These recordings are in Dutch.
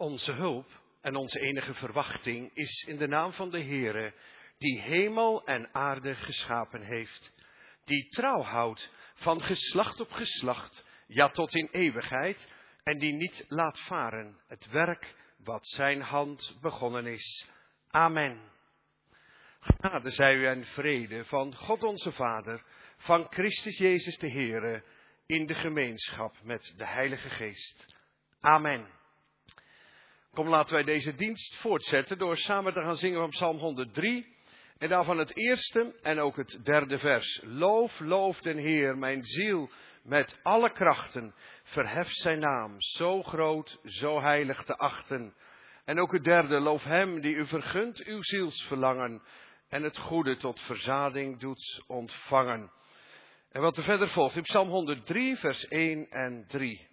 Onze hulp en onze enige verwachting is in de naam van de Heere, die hemel en aarde geschapen heeft, die trouw houdt van geslacht op geslacht, ja tot in eeuwigheid, en die niet laat varen het werk wat zijn hand begonnen is. Amen. Genade zij u en vrede van God onze Vader, van Christus Jezus de Heere, in de gemeenschap met de Heilige Geest. Amen. Kom, laten wij deze dienst voortzetten door samen te gaan zingen van Psalm 103. En daarvan het eerste en ook het derde vers. Loof, loof den Heer, mijn ziel, met alle krachten. Verhef zijn naam, zo groot, zo heilig te achten. En ook het derde, loof hem die u vergunt uw zielsverlangen. En het goede tot verzading doet ontvangen. En wat er verder volgt in Psalm 103, vers 1 en 3.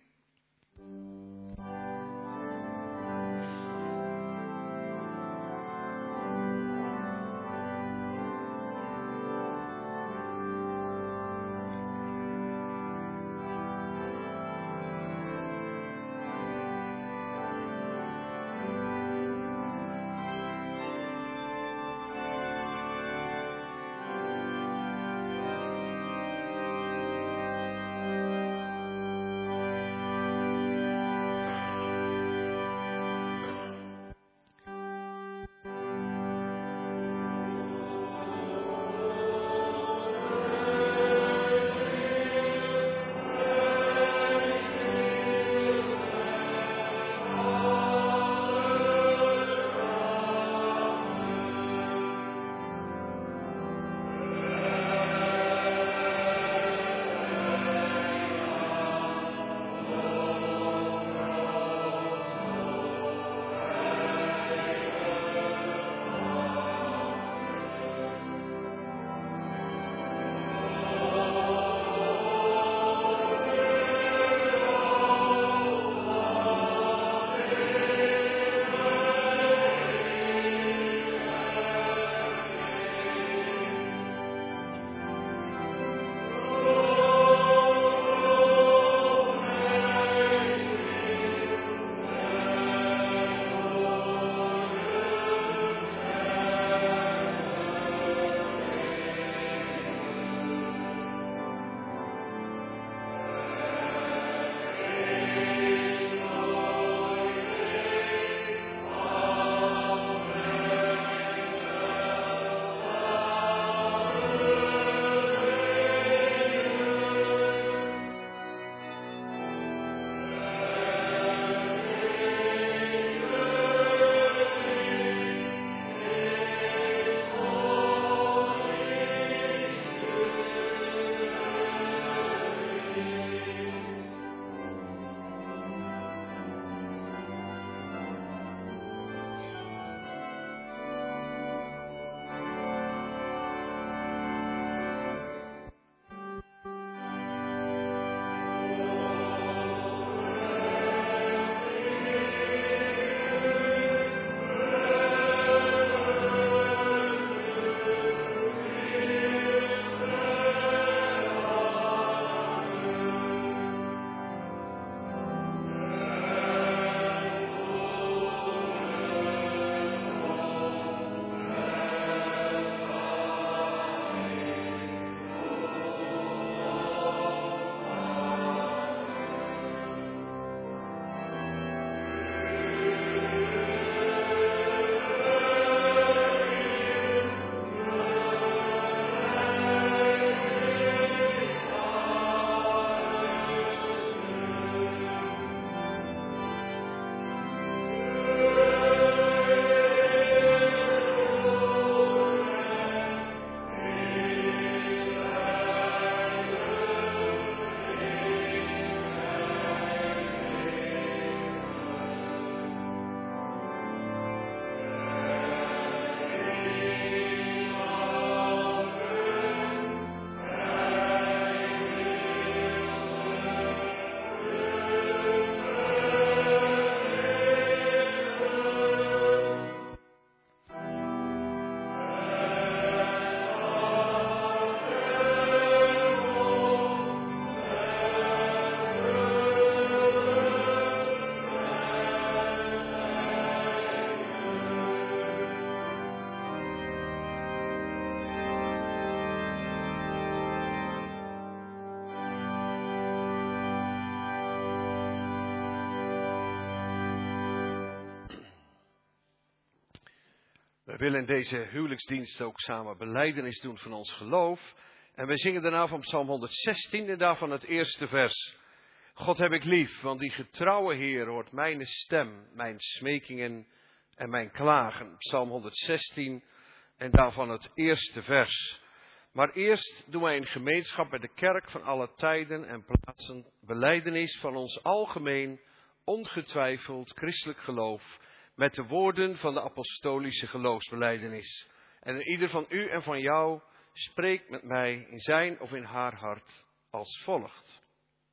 willen in deze huwelijksdienst ook samen belijdenis doen van ons geloof. En we zingen daarna van Psalm 116 en daarvan het eerste vers. God heb ik lief, want die getrouwe Heer hoort mijn stem, mijn smekingen en mijn klagen. Psalm 116 en daarvan het eerste vers. Maar eerst doen wij in gemeenschap met de kerk van alle tijden en plaatsen belijdenis van ons algemeen, ongetwijfeld christelijk geloof, met de woorden van de apostolische geloofsbelijdenis. En ieder van u en van jou spreekt met mij in zijn of in haar hart als volgt.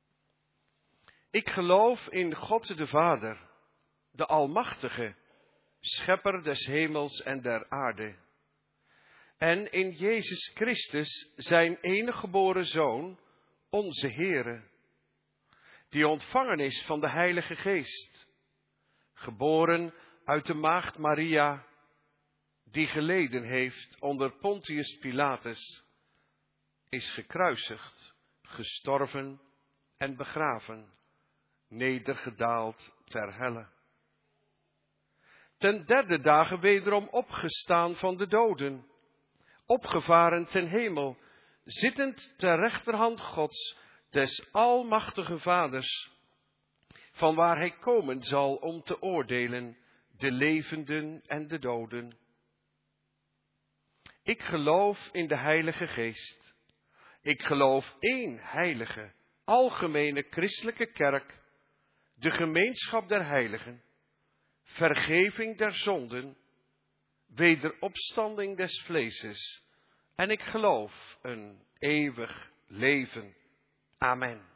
Ik geloof in God de Vader, de Almachtige, Schepper des hemels en der aarde. En in Jezus Christus, zijn enige geboren Zoon, onze Heere, die ontvangen is van de Heilige Geest, geboren uit de maagd Maria, die geleden heeft onder Pontius Pilatus, is gekruisigd, gestorven en begraven, nedergedaald ter helle. Ten derde dagen wederom opgestaan van de doden, opgevaren ten hemel, zittend ter rechterhand Gods, des almachtige Vaders, van waar hij komen zal om te oordelen de levenden en de doden. Ik geloof in de Heilige Geest. Ik geloof één heilige, algemene christelijke kerk, de gemeenschap der heiligen, vergeving der zonden, wederopstanding des vleeses. En ik geloof een eeuwig leven. Amen.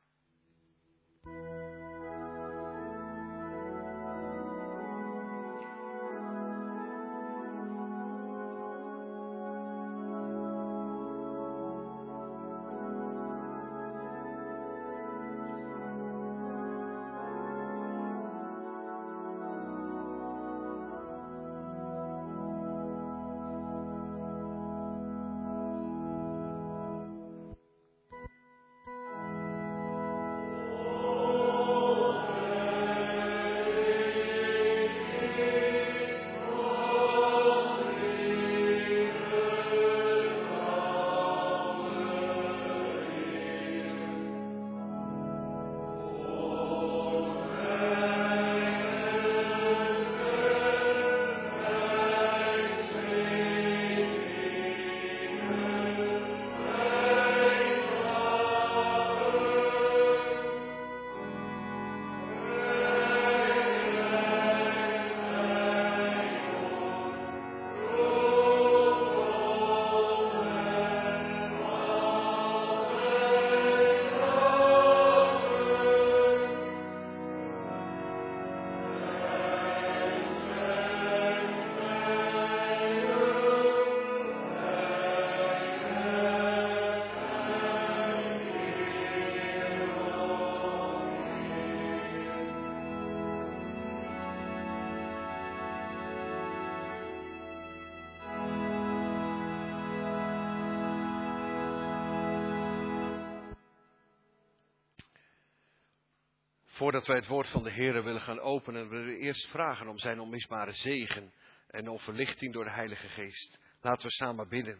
Voordat wij het woord van de Heere willen gaan openen, willen we eerst vragen om zijn onmisbare zegen en om verlichting door de Heilige Geest. Laten we samen bidden.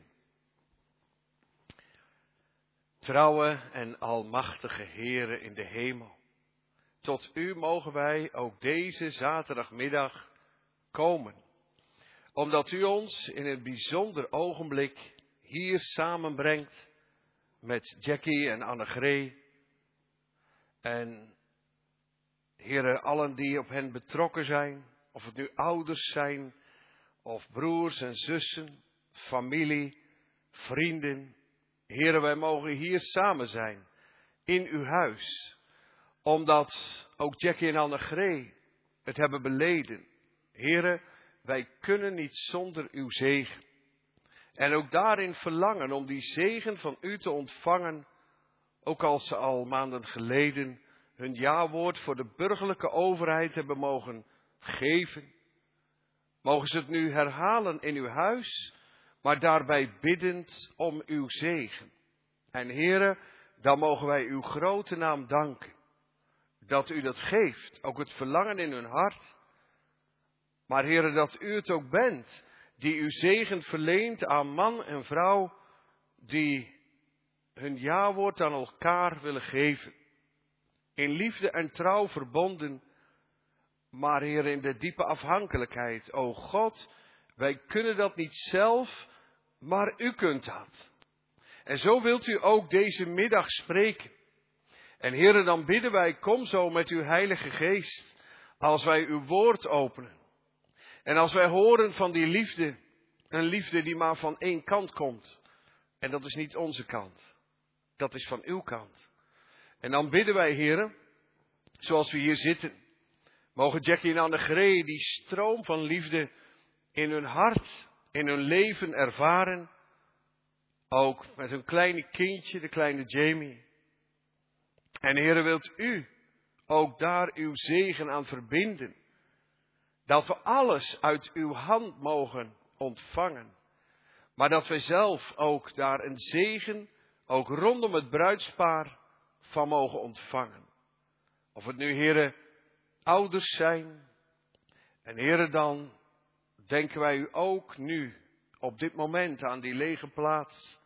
Trouwe en almachtige Heere in de hemel, tot u mogen wij ook deze zaterdagmiddag komen, omdat u ons in een bijzonder ogenblik hier samenbrengt met Jackie en Annegret en Heere, allen die op hen betrokken zijn, of het nu ouders zijn, of broers en zussen, familie, vrienden. Heere, wij mogen hier samen zijn, in uw huis, omdat ook Jackie en Annegret het hebben beleden. Heere, wij kunnen niet zonder uw zegen. En ook daarin verlangen om die zegen van u te ontvangen, ook als ze al maanden geleden hun ja-woord voor de burgerlijke overheid hebben mogen geven. Mogen ze het nu herhalen in uw huis, maar daarbij biddend om uw zegen. En Heere, dan mogen wij uw grote naam danken, dat u dat geeft, ook het verlangen in hun hart. Maar Heere, dat u het ook bent, die uw zegen verleent aan man en vrouw die hun ja-woord aan elkaar willen geven. In liefde en trouw verbonden, maar Heer, in de diepe afhankelijkheid. O God, wij kunnen dat niet zelf, maar u kunt dat. En zo wilt u ook deze middag spreken. En Heer, dan bidden wij, kom zo met uw Heilige Geest, als wij uw woord openen. En als wij horen van die liefde, een liefde die maar van één kant komt. En dat is niet onze kant. Dat is van uw kant. En dan bidden wij, Heer, zoals we hier zitten. Mogen Jackie en Anne-Gree die stroom van liefde in hun hart, in hun leven ervaren. Ook met hun kleine kindje, de kleine Jamie. En Heer, wilt u ook daar uw zegen aan verbinden. Dat we alles uit uw hand mogen ontvangen. Maar dat wij zelf ook daar een zegen, ook rondom het bruidspaar, van mogen ontvangen. Of het nu, Heere, ouders zijn. En Heere, dan denken wij u ook nu, op dit moment, aan die lege plaats,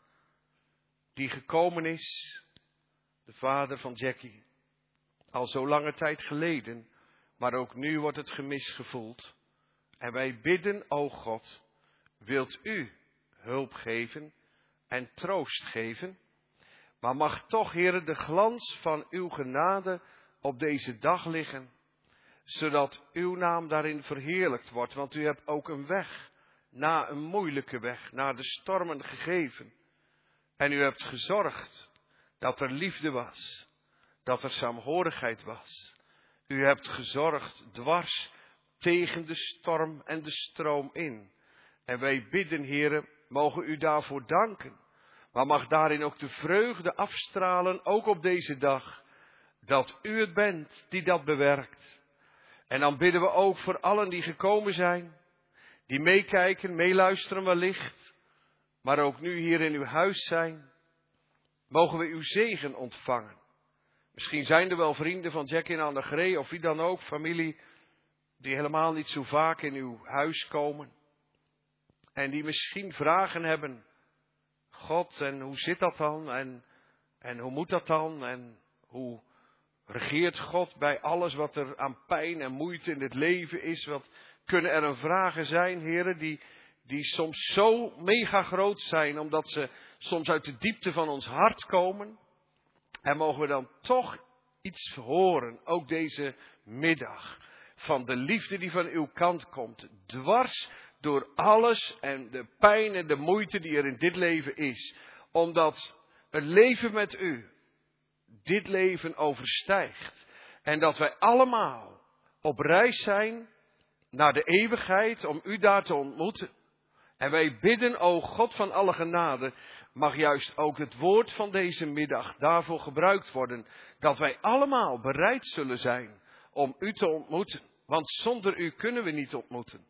die gekomen is, de vader van Jackie. Al zo lange tijd geleden, maar ook nu wordt het gemis gevoeld. En wij bidden, o God, wilt u hulp geven en troost geven. Maar mag toch, Heere, de glans van uw genade op deze dag liggen. Zodat uw naam daarin verheerlijkt wordt. Want u hebt ook een weg, na een moeilijke weg, na de stormen gegeven. En u hebt gezorgd dat er liefde was. Dat er saamhorigheid was. U hebt gezorgd dwars tegen de storm en de stroom in. En wij bidden, Heere, mogen u daarvoor danken. Maar mag daarin ook de vreugde afstralen, ook op deze dag. Dat u het bent die dat bewerkt. En dan bidden we ook voor allen die gekomen zijn. Die meekijken, meeluisteren wellicht. Maar ook nu hier in uw huis zijn. Mogen we uw zegen ontvangen. Misschien zijn er wel vrienden van Jackie en Anne-Gree of wie dan ook, familie, die helemaal niet zo vaak in uw huis komen. En die misschien vragen hebben, God, en hoe zit dat dan? En hoe moet dat dan? En hoe regeert God bij alles wat er aan pijn en moeite in het leven is? Wat kunnen er een vragen zijn, heren, die soms zo mega groot zijn, omdat ze soms uit de diepte van ons hart komen? En mogen we dan toch iets horen, ook deze middag, van de liefde die van uw kant komt, dwars door alles en de pijn en de moeite die er in dit leven is. Omdat een leven met u dit leven overstijgt. En dat wij allemaal op reis zijn naar de eeuwigheid om u daar te ontmoeten. En wij bidden, o God van alle genade, mag juist ook het woord van deze middag daarvoor gebruikt worden. Dat wij allemaal bereid zullen zijn om u te ontmoeten. Want zonder u kunnen we niet ontmoeten.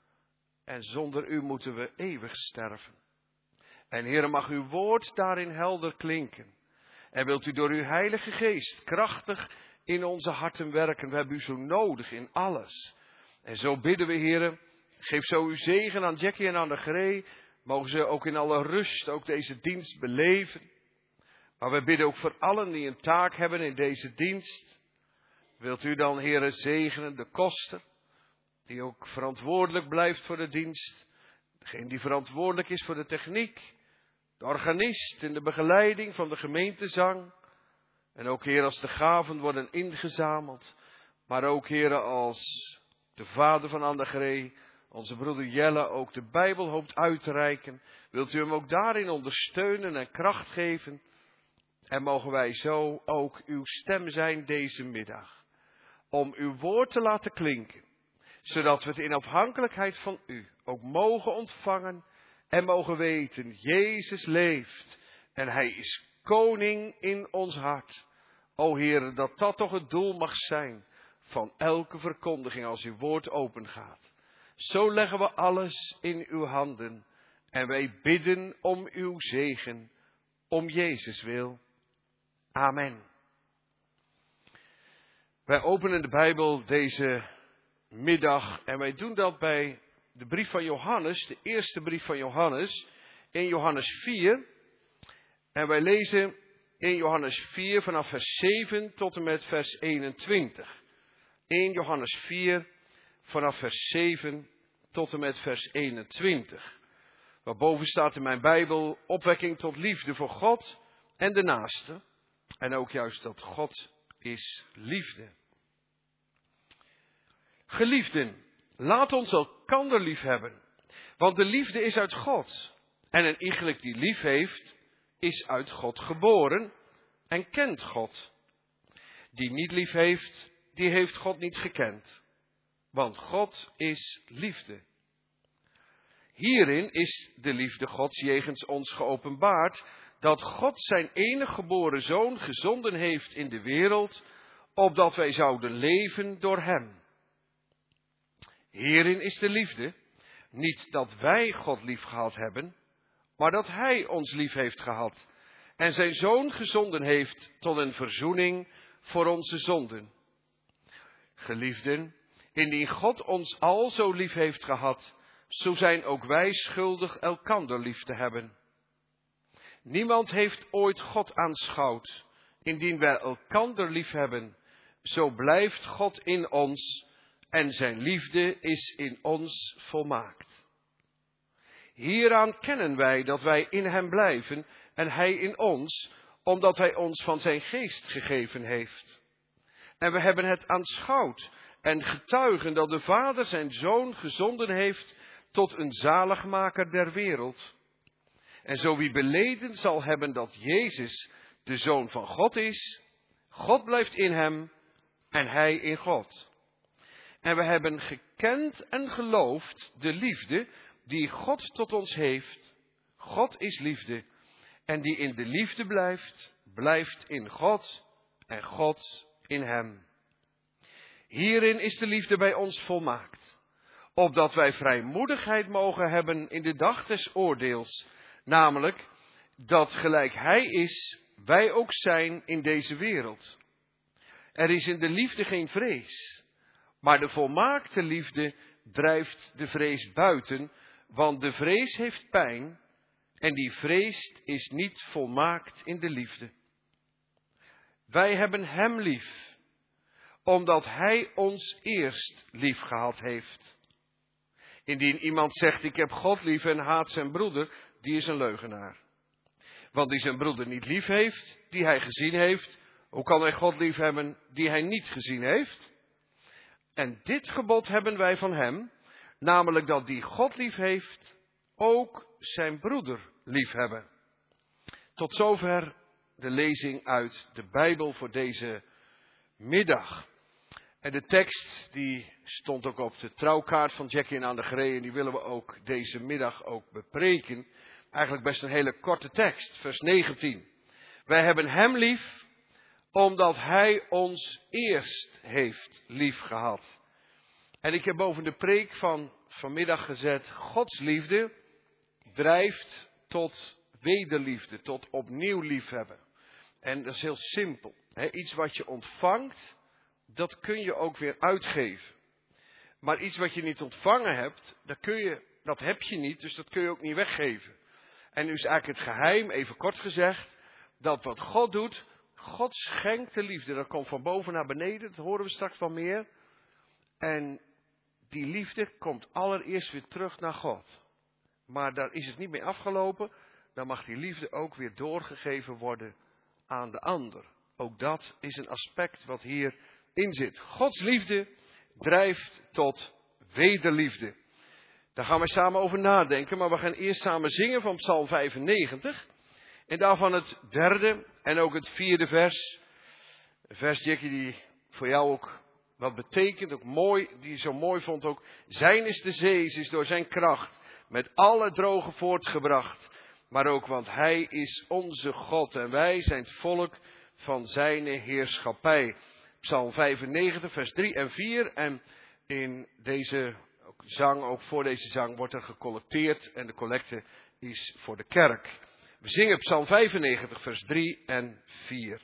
En zonder u moeten we eeuwig sterven. En Heere, mag uw woord daarin helder klinken. En wilt u door uw Heilige Geest krachtig in onze harten werken. We hebben u zo nodig in alles. En zo bidden we, Heere, geef zo uw zegen aan Jackie en Anne-Gree. Mogen ze ook in alle rust ook deze dienst beleven. Maar we bidden ook voor allen die een taak hebben in deze dienst. Wilt u dan, Heere, zegenen de koster, die ook verantwoordelijk blijft voor de dienst. Degene die verantwoordelijk is voor de techniek. De organist in de begeleiding van de gemeentezang. En ook, Heer, als de gaven worden ingezameld. Maar ook, Heer, als de vader van Anne-Gree, onze broeder Jelle, ook de Bijbel hoopt uit te reiken. Wilt u hem ook daarin ondersteunen en kracht geven. En mogen wij zo ook uw stem zijn deze middag. Om uw woord te laten klinken. Zodat we het in afhankelijkheid van u ook mogen ontvangen. En mogen weten, Jezus leeft. En hij is koning in ons hart. O Heer, dat dat toch het doel mag zijn van elke verkondiging als uw woord opengaat. Zo leggen we alles in uw handen. En wij bidden om uw zegen. Om Jezus wil. Amen. Wij openen de Bijbel deze middag. En wij doen dat bij de brief van Johannes, de eerste brief van Johannes, in Johannes 4. En wij lezen in Johannes 4 vanaf vers 7 tot en met vers 21. 1 Johannes 4 vanaf vers 7 tot en met vers 21. Waarboven staat in mijn Bijbel opwekking tot liefde voor God en de naaste. En ook juist dat God is liefde. Geliefden, laat ons elkander lief hebben. Want de liefde is uit God. En een iegelijk die lief heeft, is uit God geboren en kent God. Die niet lief heeft, die heeft God niet gekend. Want God is liefde. Hierin is de liefde Gods jegens ons geopenbaard, dat God zijn enige geboren zoon gezonden heeft in de wereld, opdat wij zouden leven door hem. Hierin is de liefde, niet dat wij God lief gehad hebben, maar dat hij ons lief heeft gehad en zijn zoon gezonden heeft tot een verzoening voor onze zonden. Geliefden, indien God ons al zo lief heeft gehad, zo zijn ook wij schuldig elkander lief te hebben. Niemand heeft ooit God aanschouwd. Indien wij elkander lief hebben, zo blijft God in ons en zijn liefde is in ons volmaakt. Hieraan kennen wij dat wij in hem blijven en hij in ons, omdat hij ons van zijn geest gegeven heeft. En we hebben het aanschouwd en getuigen dat de Vader zijn Zoon gezonden heeft tot een zaligmaker der wereld. En zo wie beleden zal hebben dat Jezus de Zoon van God is, God blijft in hem en hij in God. En we hebben gekend en geloofd de liefde die God tot ons heeft. God is liefde. En die in de liefde blijft, blijft in God en God in hem. Hierin is de liefde bij ons volmaakt, opdat wij vrijmoedigheid mogen hebben in de dag des oordeels, namelijk dat gelijk hij is, wij ook zijn in deze wereld. Er is in de liefde geen vrees, maar de volmaakte liefde drijft de vrees buiten, want de vrees heeft pijn en die vreest is niet volmaakt in de liefde. Wij hebben hem lief, omdat hij ons eerst lief gehad heeft. Indien iemand zegt, ik heb God lief en haat zijn broeder, die is een leugenaar. Want die zijn broeder niet lief heeft, die hij gezien heeft, hoe kan hij God lief hebben, die hij niet gezien heeft? En dit gebod hebben wij van hem, namelijk dat die God lief heeft, ook zijn broeder lief hebben. Tot zover de lezing uit de Bijbel voor deze middag. En de tekst die stond ook op de trouwkaart van Jackie en Anne de Gree en die willen we ook deze middag ook bepreken. Eigenlijk best een hele korte tekst, vers 19. Wij hebben hem lief, omdat hij ons eerst heeft lief gehad. En ik heb boven de preek van vanmiddag gezet, Gods liefde drijft tot wederliefde, tot opnieuw liefhebben. En dat is heel simpel. Iets wat je ontvangt, dat kun je ook weer uitgeven. Maar iets wat je niet ontvangen hebt, dat heb je niet, dus dat kun je ook niet weggeven. En nu is eigenlijk het geheim, even kort gezegd, dat wat God doet, God schenkt de liefde. Dat komt van boven naar beneden, dat horen we straks wel meer. En die liefde komt allereerst weer terug naar God. Maar daar is het niet mee afgelopen, dan mag die liefde ook weer doorgegeven worden aan de ander. Ook dat is een aspect wat hierin zit. Gods liefde drijft tot wederliefde. Daar gaan we samen over nadenken, maar we gaan eerst samen zingen van Psalm 95. En daarvan het derde en ook het vierde vers. Een vers, Jackie, die voor jou ook wat betekent, ook mooi, die je zo mooi vond ook. Zijn is de zee, is door zijn kracht met alle drogen voortgebracht. Maar ook, want hij is onze God en wij zijn het volk van zijn heerschappij. Psalm 95, vers 3 en 4. En in deze zang, ook voor deze zang, wordt er gecollecteerd. En de collecte is voor de kerk. We zingen Psalm 95, vers 3 en 4.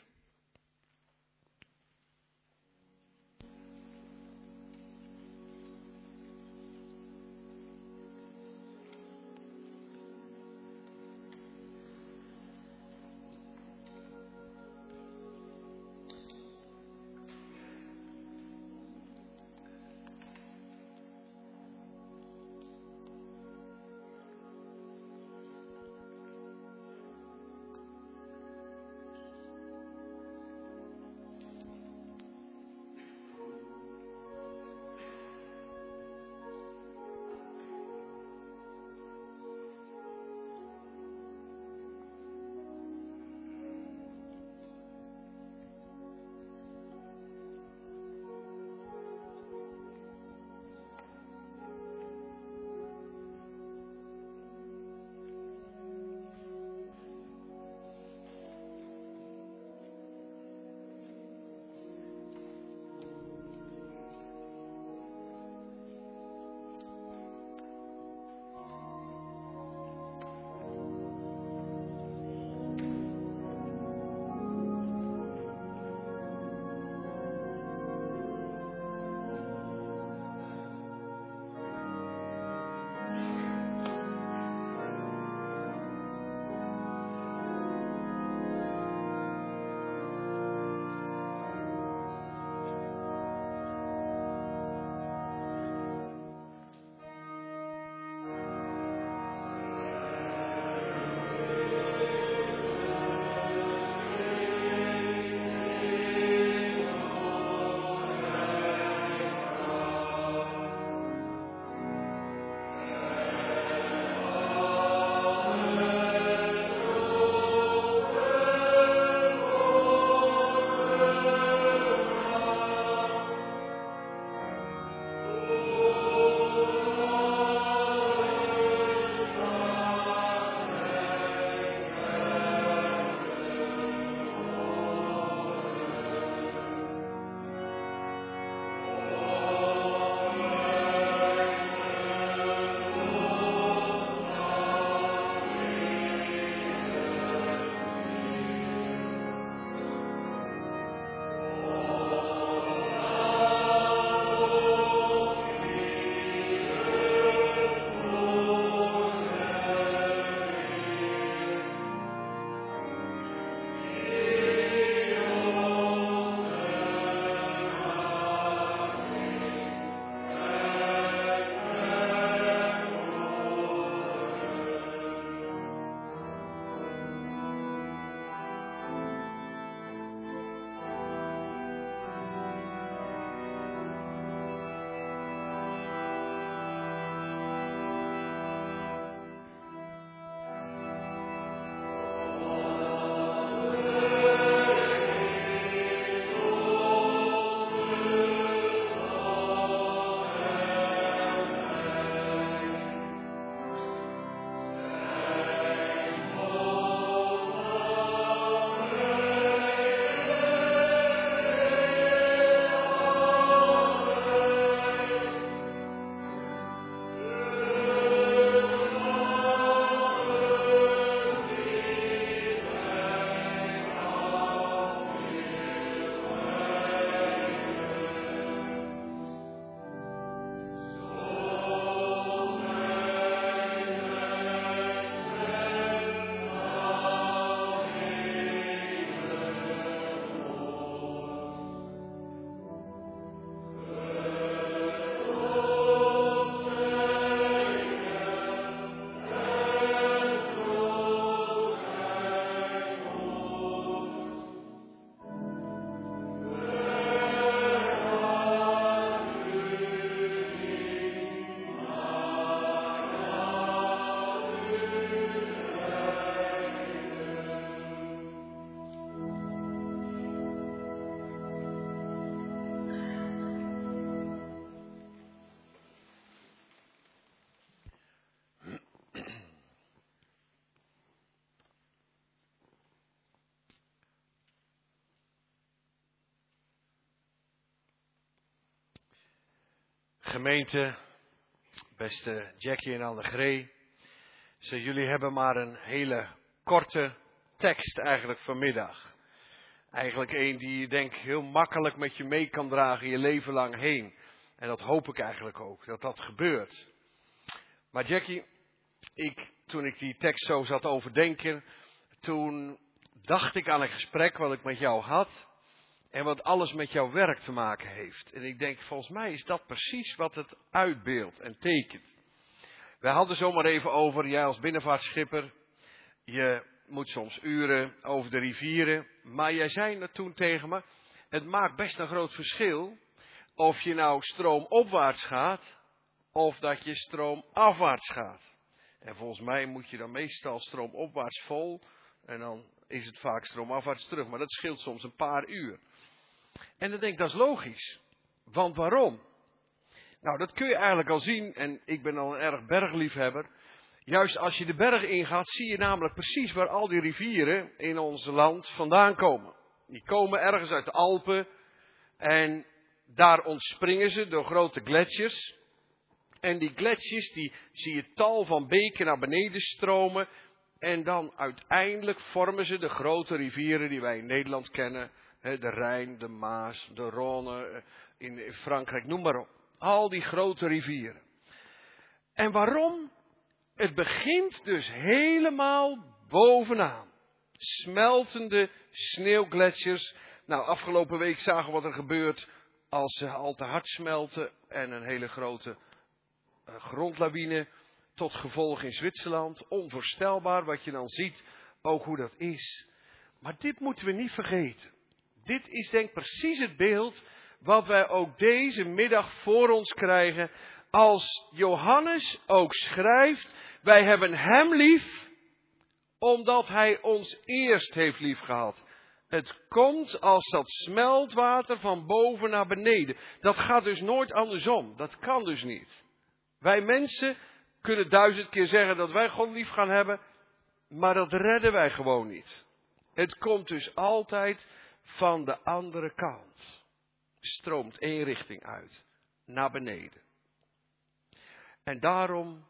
Gemeente, beste Jackie en Anne-Gree. Jullie hebben maar een hele korte tekst eigenlijk vanmiddag. Eigenlijk één die je denk heel makkelijk met je mee kan dragen je leven lang heen. En dat hoop ik eigenlijk ook, dat dat gebeurt. Maar Jackie, toen ik die tekst zo zat overdenken, toen dacht ik aan een gesprek wat ik met jou had. En wat alles met jouw werk te maken heeft. En ik denk, volgens mij is dat precies wat het uitbeeldt en tekent. We hadden zomaar even over, jij als binnenvaartschipper, je moet soms uren over de rivieren. Maar jij zei toen tegen me, het maakt best een groot verschil of je nou stroomopwaarts gaat of dat je stroomafwaarts gaat. En volgens mij moet je dan meestal stroomopwaarts vol en dan is het vaak stroomafwaarts terug. Maar dat scheelt soms een paar uur. En dan denk ik, dat is logisch. Want waarom? Nou, dat kun je eigenlijk al zien, en ik ben al een erg bergliefhebber. Juist als je de berg ingaat, zie je namelijk precies waar al die rivieren in ons land vandaan komen. Die komen ergens uit de Alpen en daar ontspringen ze door grote gletsjers. En die gletsjers, die zie je tal van beken naar beneden stromen. En dan uiteindelijk vormen ze de grote rivieren die wij in Nederland kennen. De Rijn, de Maas, de Rhône, in Frankrijk, noem maar op. Al die grote rivieren. En waarom? Het begint dus helemaal bovenaan. Smeltende sneeuwgletsjers. Nou, afgelopen week zagen we wat er gebeurt als ze al te hard smelten. En een hele grote grondlawine tot gevolg in Zwitserland. Onvoorstelbaar wat je dan ziet, ook hoe dat is. Maar dit moeten we niet vergeten. Dit is denk ik precies het beeld wat wij ook deze middag voor ons krijgen. Als Johannes ook schrijft, wij hebben hem lief, omdat hij ons eerst heeft liefgehad. Het komt als dat smeltwater van boven naar beneden. Dat gaat dus nooit andersom. Dat kan dus niet. Wij mensen kunnen 1000 keer zeggen dat wij God lief gaan hebben, maar dat redden wij gewoon niet. Het komt dus altijd van de andere kant. Stroomt één richting uit. Naar beneden. En daarom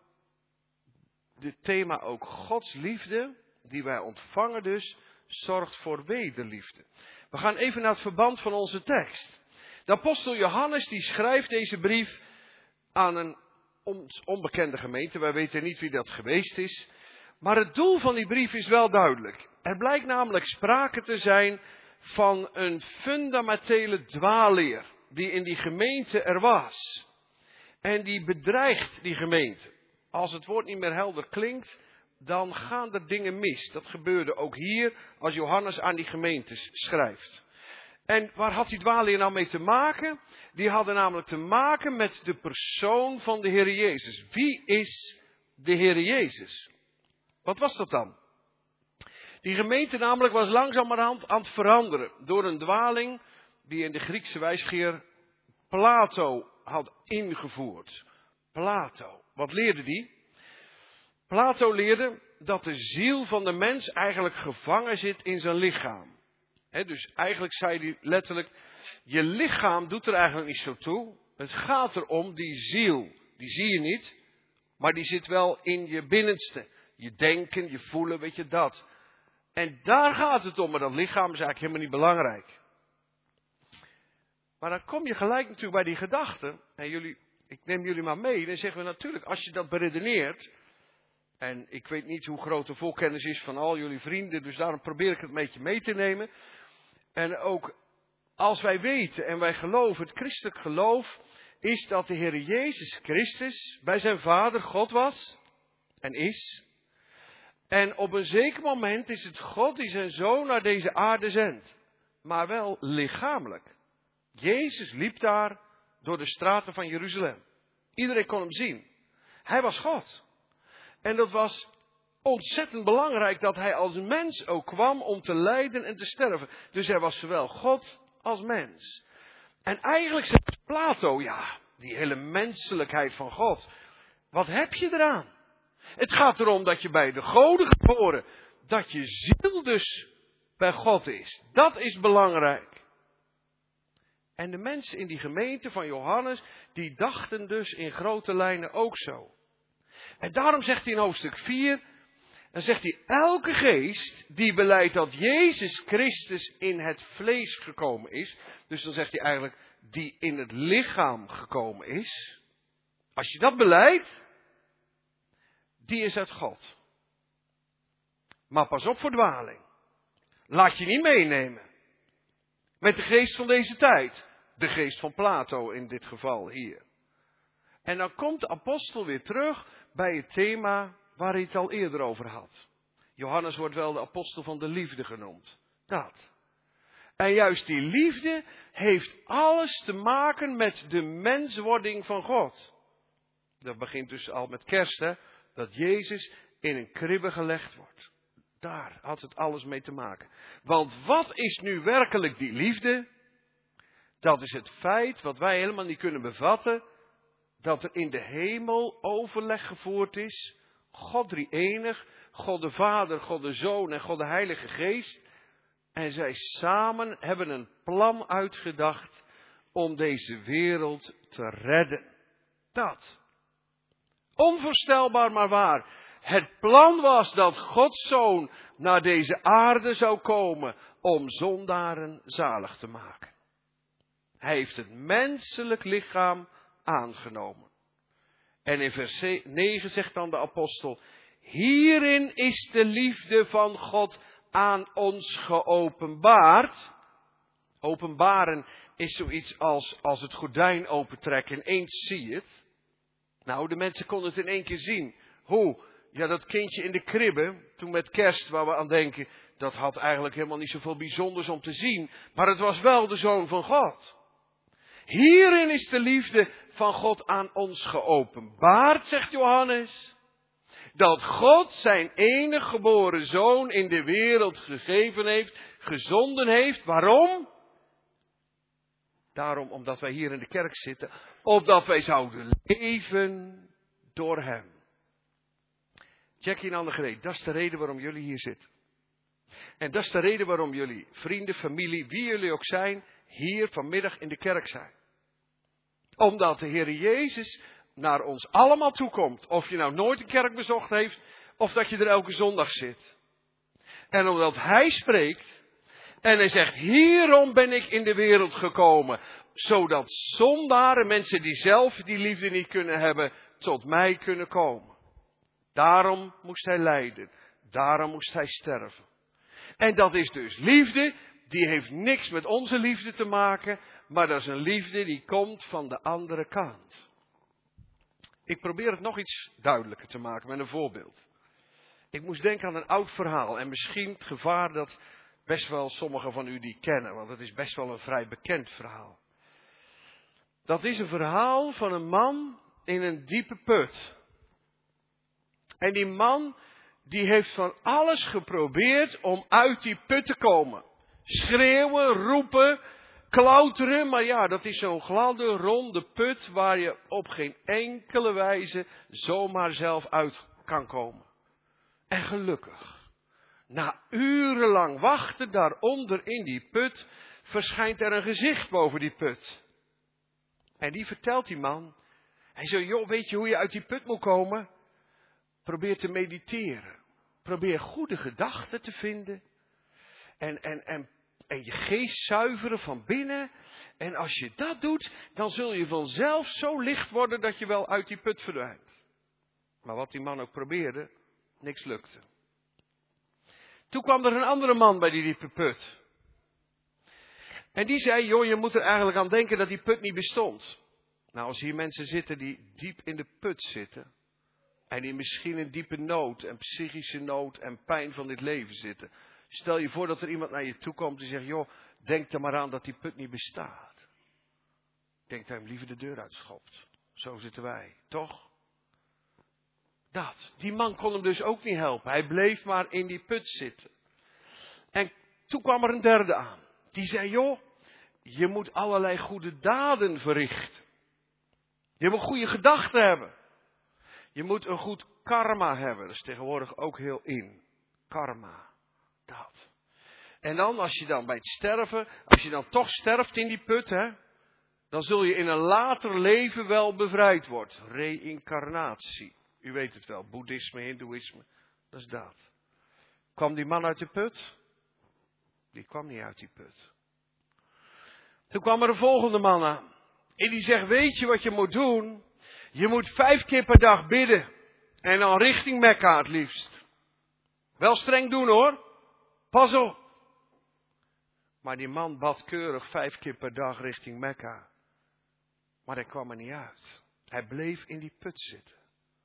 het thema ook Gods liefde, die wij ontvangen dus, zorgt voor wederliefde. We gaan even naar het verband van onze tekst. De apostel Johannes die schrijft deze brief aan een ons onbekende gemeente. Wij weten niet wie dat geweest is. Maar het doel van die brief is wel duidelijk. Er blijkt namelijk sprake te zijn van een fundamentele dwaalleer die in die gemeente er was. En die bedreigt die gemeente. Als het woord niet meer helder klinkt, dan gaan er dingen mis. Dat gebeurde ook hier als Johannes aan die gemeentes schrijft. En waar had die dwaalleer nou mee te maken? Die hadden namelijk te maken met de persoon van de Heer Jezus. Wie is de Heer Jezus? Wat was dat dan? Die gemeente namelijk was langzamerhand aan het veranderen. Door een dwaling die in de Griekse wijsgeer Plato had ingevoerd. Plato, wat leerde die? Plato leerde dat de ziel van de mens eigenlijk gevangen zit in zijn lichaam. Dus eigenlijk zei hij letterlijk, je lichaam doet er eigenlijk niet zo toe. Het gaat erom, die ziel, die zie je niet, maar die zit wel in je binnenste. Je denken, je voelen, weet je dat. En daar gaat het om, maar dat lichaam is eigenlijk helemaal niet belangrijk. Maar dan kom je gelijk natuurlijk bij die gedachte. En ik neem jullie maar mee. Dan zeggen we natuurlijk, als je dat beredeneert. En ik weet niet hoe groot de voorkennis is van al jullie vrienden. Dus daarom probeer ik het een beetje mee te nemen. En ook als wij weten en wij geloven, het christelijk geloof, is dat de Heer Jezus Christus bij zijn Vader God was en is. En op een zeker moment is het God die zijn Zoon naar deze aarde zendt. Maar wel lichamelijk. Jezus liep daar door de straten van Jeruzalem. Iedereen kon hem zien. Hij was God. En dat was ontzettend belangrijk dat hij als mens ook kwam om te lijden en te sterven. Dus hij was zowel God als mens. En eigenlijk zegt Plato, ja, die hele menselijkheid van God. Wat heb je eraan? Het gaat erom dat je bij de goden geboren, dat je ziel dus bij God is. Dat is belangrijk. En de mensen in die gemeente van Johannes, die dachten dus in grote lijnen ook zo. En daarom zegt hij in hoofdstuk 4, dan zegt hij, elke geest die belijdt dat Jezus Christus in het vlees gekomen is. Dus dan zegt hij eigenlijk, die in het lichaam gekomen is. Als je dat belijdt, die is uit God. Maar pas op voor dwaling. Laat je niet meenemen. Met de geest van deze tijd. De geest van Plato in dit geval hier. En dan komt de apostel weer terug bij het thema waar hij het al eerder over had. Johannes wordt wel de apostel van de liefde genoemd. Dat. En juist die liefde heeft alles te maken met de menswording van God. Dat begint dus al met kerst, hè? Dat Jezus in een kribbe gelegd wordt. Daar had het alles mee te maken. Want wat is nu werkelijk die liefde? Dat is het feit wat wij helemaal niet kunnen bevatten. Dat er in de hemel overleg gevoerd is. God drie-enig, God de Vader, God de Zoon en God de Heilige Geest. En zij samen hebben een plan uitgedacht om deze wereld te redden. Dat. Onvoorstelbaar maar waar. Het plan was dat Gods Zoon naar deze aarde zou komen om zondaren zalig te maken. Hij heeft het menselijk lichaam aangenomen. En in vers 9 zegt dan de apostel, hierin is de liefde van God aan ons geopenbaard. Openbaren is zoiets als het gordijn opentrekken. Ineens zie je het. Nou, de mensen konden het in één keer zien. Hoe? Ja, dat kindje in de kribbe, toen met kerst waar we aan denken, dat had eigenlijk helemaal niet zoveel bijzonders om te zien. Maar het was wel de Zoon van God. Hierin is de liefde van God aan ons geopenbaard, zegt Johannes. Dat God zijn enige geboren Zoon in de wereld gegeven heeft, gezonden heeft. Waarom? Daarom omdat wij hier in de kerk zitten, opdat wij zouden leven door hem. Jackie en Annegreet, dat is de reden waarom jullie hier zitten. En dat is de reden waarom jullie vrienden, familie, wie jullie ook zijn, hier vanmiddag in de kerk zijn. Omdat de Heer Jezus naar ons allemaal toekomt. Of je nou nooit een kerk bezocht heeft, of dat je er elke zondag zit. En omdat Hij spreekt, en Hij zegt, hierom ben ik in de wereld gekomen. Zodat zondaren, mensen die zelf die liefde niet kunnen hebben, tot mij kunnen komen. Daarom moest Hij lijden. Daarom moest Hij sterven. En dat is dus liefde. Die heeft niks met onze liefde te maken. Maar dat is een liefde die komt van de andere kant. Ik probeer het nog iets duidelijker te maken met een voorbeeld. Ik moest denken aan een oud verhaal. En misschien het gevaar dat best wel sommigen van u die kennen. Want het is best wel een vrij bekend verhaal. Dat is een verhaal van een man in een diepe put. En die man, die heeft van alles geprobeerd om uit die put te komen. Schreeuwen, roepen, klauteren. Maar ja, dat is zo'n gladde, ronde put waar je op geen enkele wijze zomaar zelf uit kan komen. En gelukkig, na urenlang wachten daaronder in die put, verschijnt er een gezicht boven die put. En die vertelt die man. Hij zegt, joh, weet je hoe je uit die put moet komen? Probeer te mediteren. Probeer goede gedachten te vinden. En je geest zuiveren van binnen. En als je dat doet, dan zul je vanzelf zo licht worden dat je wel uit die put verdwijnt. Maar wat die man ook probeerde, niks lukte. Toen kwam er een andere man bij die diepe put. En die zei, joh, je moet er eigenlijk aan denken dat die put niet bestond. Nou, als hier mensen zitten die diep in de put zitten. En die misschien in diepe nood en psychische nood en pijn van dit leven zitten. Stel je voor dat er iemand naar je toe komt die zegt, joh, denk er maar aan dat die put niet bestaat. Denk dat hij hem liever de deur uitschopt. Zo zitten wij, toch? Die man kon hem dus ook niet helpen. Hij bleef maar in die put zitten. En toen kwam er een derde aan. Die zei, joh, je moet allerlei goede daden verrichten. Je moet goede gedachten hebben. Je moet een goed karma hebben. Dat is tegenwoordig ook heel in. Karma. Dat. En dan, als je dan bij het sterven, als je dan toch sterft in die put, hè, dan zul je in een later leven wel bevrijd worden. Reïncarnatie. U weet het wel, boeddhisme, hindoeïsme, dat is dat. Kwam die man uit de put? Die kwam niet uit die put. Toen kwam er een volgende man aan. En die zegt, weet je wat je moet doen? Je moet 5 keer per dag bidden. En dan richting Mekka het liefst. Wel streng doen hoor. Pas op. Maar die man bad keurig 5 keer per dag richting Mekka. Maar hij kwam er niet uit. Hij bleef in die put zitten.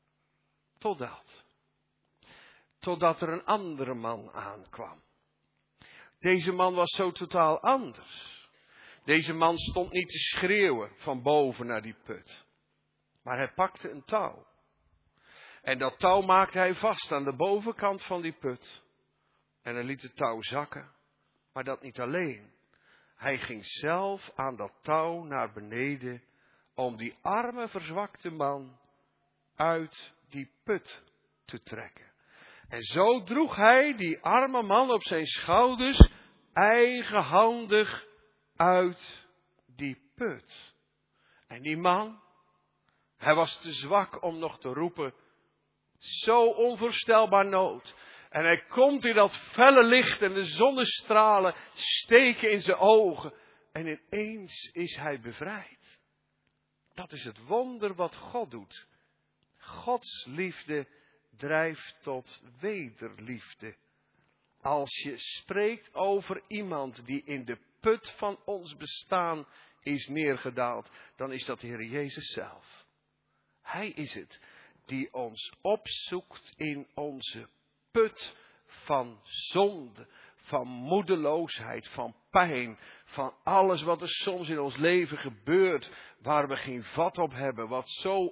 Totdat er een andere man aankwam. Deze man was zo totaal anders. Deze man stond niet te schreeuwen van boven naar die put. Maar hij pakte een touw. En dat touw maakte hij vast aan de bovenkant van die put. En hij liet het touw zakken. Maar dat niet alleen. Hij ging zelf aan dat touw naar beneden om die arme verzwakte man uit die put te trekken. En zo droeg hij die arme man op zijn schouders eigenhandig uit die put. En die man, hij was te zwak om nog te roepen, zo onvoorstelbaar nood. En hij komt in dat felle licht en de zonnestralen steken in zijn ogen. En ineens is hij bevrijd. Dat is het wonder wat God doet. Gods liefde drijft tot wederliefde. Als je spreekt over iemand die in de put van ons bestaan is neergedaald, dan is dat de Heer Jezus zelf. Hij is het die ons opzoekt in onze put van zonde, van moedeloosheid, van pijn, van alles wat er soms in ons leven gebeurt, waar we geen vat op hebben, wat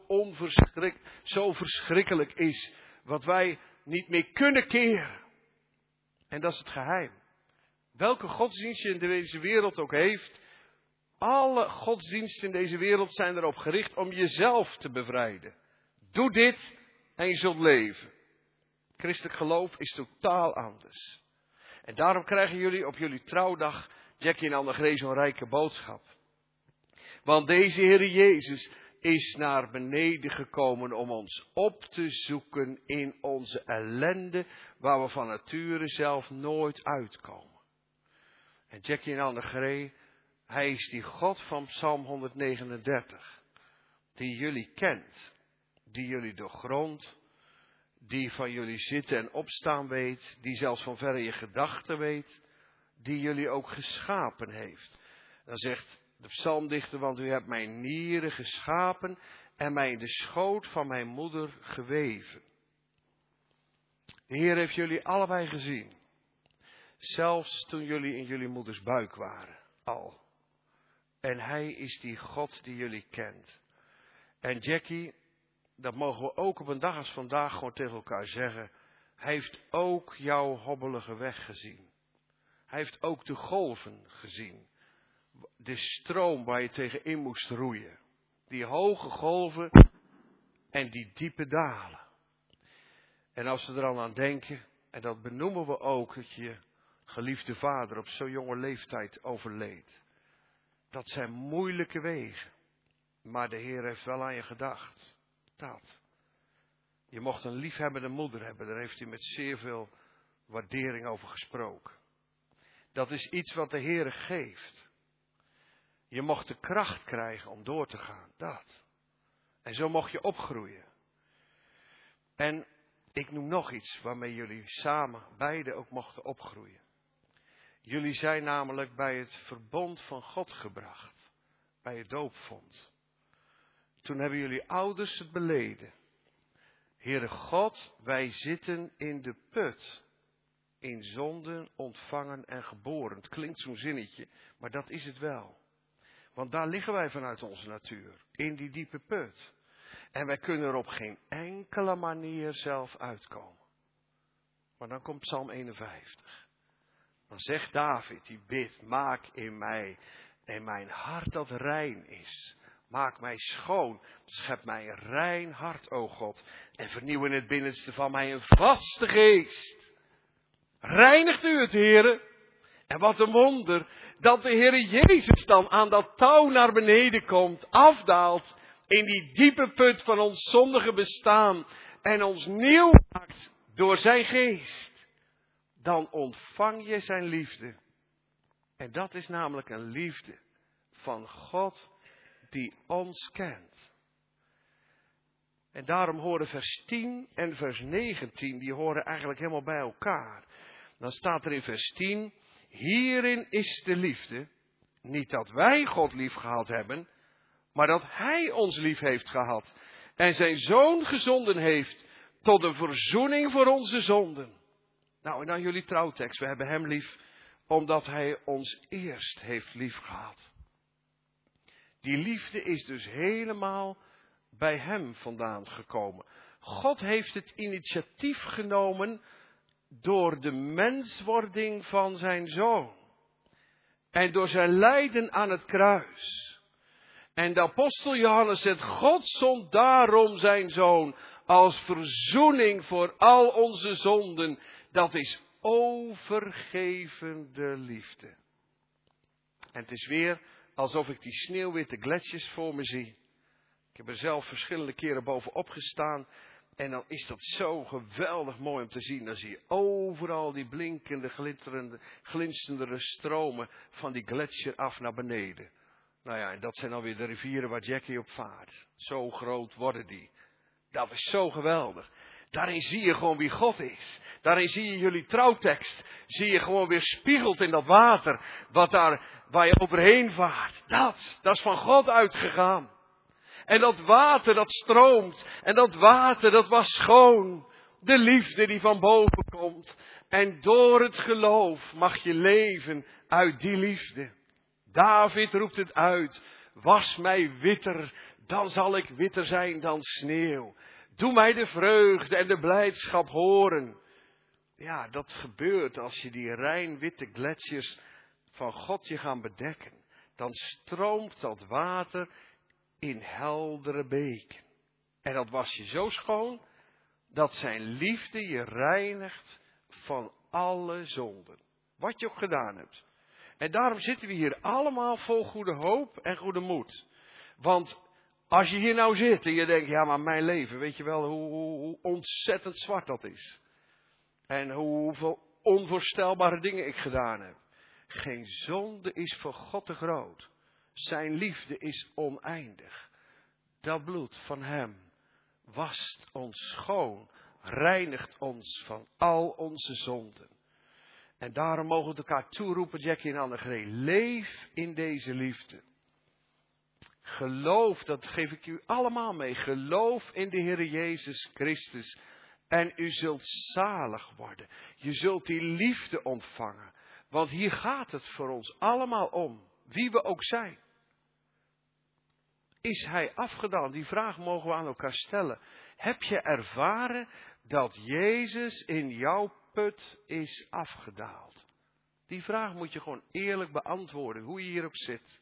zo verschrikkelijk is, wat wij niet meer kunnen keren. En dat is het geheim. Welke godsdienst je in deze wereld ook heeft, alle godsdiensten in deze wereld zijn erop gericht om jezelf te bevrijden. Doe dit en je zult leven. Christelijk geloof is totaal anders. En daarom krijgen jullie op jullie trouwdag, Jackie en Annegrees, een rijke boodschap. Want deze Heer Jezus is naar beneden gekomen om ons op te zoeken in onze ellende, waar we van nature zelf nooit uitkomen. En Jackie en Annegrees, hij is die God van Psalm 139, die jullie kent, die jullie doorgrondt, die van jullie zitten en opstaan weet, die zelfs van verre je gedachten weet, die jullie ook geschapen heeft. Dan zegt de psalmdichter, want u hebt mijn nieren geschapen en mij in de schoot van mijn moeder geweven. De Heer heeft jullie allebei gezien. Zelfs toen jullie in jullie moeders buik waren, al. En hij is die God die jullie kent. En Jackie, dat mogen we ook op een dag als vandaag gewoon tegen elkaar zeggen. Hij heeft ook jouw hobbelige weg gezien. Hij heeft ook de golven gezien. De stroom waar je tegenin moest roeien. Die hoge golven en die diepe dalen. En als we er al aan denken, en dat benoemen we ook, dat je geliefde vader op zo'n jonge leeftijd overleed. Dat zijn moeilijke wegen. Maar de Heer heeft wel aan je gedacht. Dat. Je mocht een liefhebbende moeder hebben. Daar heeft hij met zeer veel waardering over gesproken. Dat is iets wat de Heer geeft. Je mocht de kracht krijgen om door te gaan. Dat. En zo mocht je opgroeien. En ik noem nog iets waarmee jullie samen beide ook mochten opgroeien. Jullie zijn namelijk bij het verbond van God gebracht. Bij het doopvond. Toen hebben jullie ouders het beleden. Heere God, wij zitten in de put. In zonden ontvangen en geboren. Het klinkt zo'n zinnetje, maar dat is het wel. Want daar liggen wij vanuit onze natuur. In die diepe put. En wij kunnen er op geen enkele manier zelf uitkomen. Maar dan komt Psalm 51. Dan zegt David, die bidt, maak in mij en mijn hart dat rein is. Maak mij schoon, schep mij een rein hart, o God. En vernieuw in het binnenste van mij een vaste geest. Reinigt u het, Heere, En wat een wonder dat de Heer Jezus dan aan dat touw naar beneden komt, afdaalt in die diepe put van ons zondige bestaan en ons nieuw maakt door zijn geest. Dan ontvang je zijn liefde. En dat is namelijk een liefde van God die ons kent. En daarom horen vers 10 en vers 19, die horen eigenlijk helemaal bij elkaar. Dan staat er in vers 10, hierin is de liefde, niet dat wij God lief gehad hebben, maar dat Hij ons lief heeft gehad en zijn Zoon gezonden heeft tot een verzoening voor onze zonden. Nou, en dan jullie trouwtekst, we hebben Hem lief omdat Hij ons eerst heeft lief gehad. Die liefde is dus helemaal bij Hem vandaan gekomen. God heeft het initiatief genomen door de menswording van zijn Zoon. En door zijn lijden aan het kruis. En de apostel Johannes zegt, God zond daarom zijn Zoon als verzoening voor al onze zonden. Dat is overgevende liefde. En het is weer alsof ik die sneeuwwitte gletsjers voor me zie. Ik heb er zelf verschillende keren bovenop gestaan. En dan is dat zo geweldig mooi om te zien. Dan zie je overal die blinkende, glinsterende stromen van die gletsjer af naar beneden. Nou ja, en dat zijn alweer de rivieren waar Jackie op vaart. Zo groot worden die. Dat is zo geweldig. Daarin zie je gewoon wie God is. Daarin zie je jullie trouwtekst. Zie je gewoon weer spiegeld in dat water. Waar je overheen vaart. Dat is van God uitgegaan. En dat water dat stroomt. En dat water dat was schoon. De liefde die van boven komt. En door het geloof mag je leven uit die liefde. David roept het uit. Was mij witter, dan zal ik witter zijn dan sneeuw. Doe mij de vreugde en de blijdschap horen. Ja, dat gebeurt als je die rein witte gletsjers van God je gaan bedekken. Dan stroomt dat water in heldere beken. En dat was je zo schoon, dat zijn liefde je reinigt van alle zonden. Wat je ook gedaan hebt. En daarom zitten we hier allemaal vol goede hoop en goede moed. Want als je hier nou zit en je denkt, ja maar mijn leven, weet je wel hoe ontzettend zwart dat is. En hoeveel onvoorstelbare dingen ik gedaan heb. Geen zonde is voor God te groot. Zijn liefde is oneindig. Dat bloed van Hem wast ons schoon, reinigt ons van al onze zonden. En daarom mogen we elkaar toeroepen, Jackie en Annegret, leef in deze liefde. Geloof, dat geef ik u allemaal mee, geloof in de Heer Jezus Christus. En u zult zalig worden. Je zult die liefde ontvangen. Want hier gaat het voor ons allemaal om, wie we ook zijn. Is Hij afgedaald? Die vraag mogen we aan elkaar stellen. Heb je ervaren dat Jezus in jouw put is afgedaald? Die vraag moet je gewoon eerlijk beantwoorden, hoe je hier ook zit.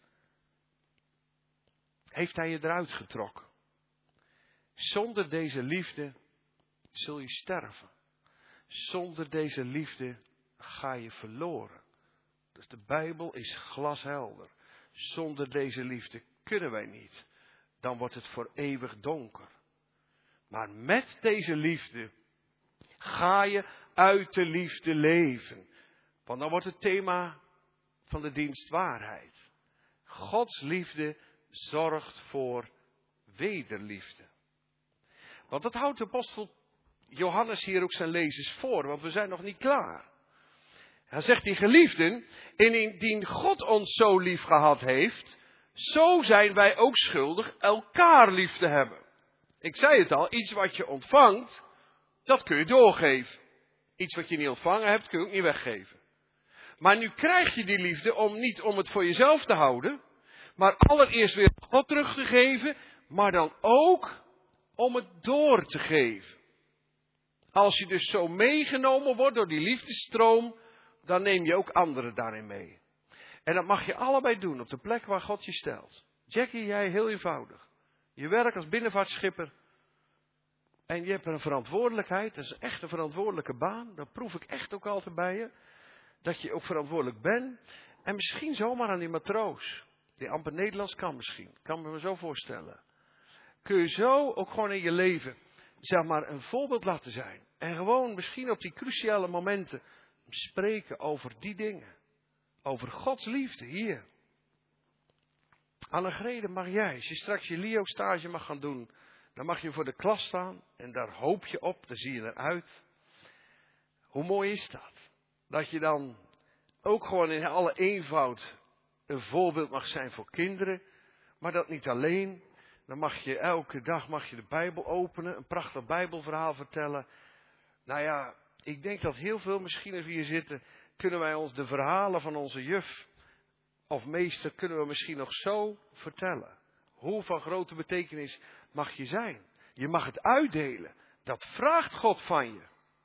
Heeft Hij je eruit getrokken? Zonder deze liefde zul je sterven. Zonder deze liefde ga je verloren. Dus de Bijbel is glashelder. Zonder deze liefde kunnen wij niet. Dan wordt het voor eeuwig donker. Maar met deze liefde ga je uit de liefde leven. Want dan wordt het thema van de dienst waarheid. Gods liefde zorgt voor wederliefde. Want dat houdt de apostel Johannes hier ook zijn lezers voor, want we zijn nog niet klaar. Hij zegt, die geliefden, indien God ons zo lief gehad heeft, zo zijn wij ook schuldig elkaar lief te hebben. Ik zei het al, iets wat je ontvangt, dat kun je doorgeven. Iets wat je niet ontvangen hebt, kun je ook niet weggeven. Maar nu krijg je die liefde niet om het voor jezelf te houden, maar allereerst weer God terug te geven, maar dan ook om het door te geven. Als je dus zo meegenomen wordt door die liefdesstroom, dan neem je ook anderen daarin mee. En dat mag je allebei doen op de plek waar God je stelt. Jackie, jij heel eenvoudig. Je werkt als binnenvaartschipper. En je hebt een verantwoordelijkheid. Dat is echt een verantwoordelijke baan. Dat proef ik echt ook altijd bij je. dat je ook verantwoordelijk bent. En misschien zomaar aan die matroos. Die amper Nederlands kan misschien. Kan me zo voorstellen. Kun je zo ook gewoon in je leven, zeg maar, een voorbeeld laten zijn. En gewoon misschien op die cruciale momenten spreken over die dingen. Over Gods liefde hier. Annegrede mag jij, als je straks je LIO-stage mag gaan doen, dan mag je voor de klas staan en daar hoop je op, daar zie je eruit. Hoe mooi is dat? Dat je dan ook gewoon in alle eenvoud een voorbeeld mag zijn voor kinderen, maar dat niet alleen. Dan mag je elke dag de Bijbel openen, een prachtig Bijbelverhaal vertellen. Nou ja, ik denk dat heel veel, misschien als we hier zitten, kunnen wij ons de verhalen van onze juf of meester kunnen we misschien nog zo vertellen. Hoe van grote betekenis mag je zijn? Je mag het uitdelen. Dat vraagt God van je.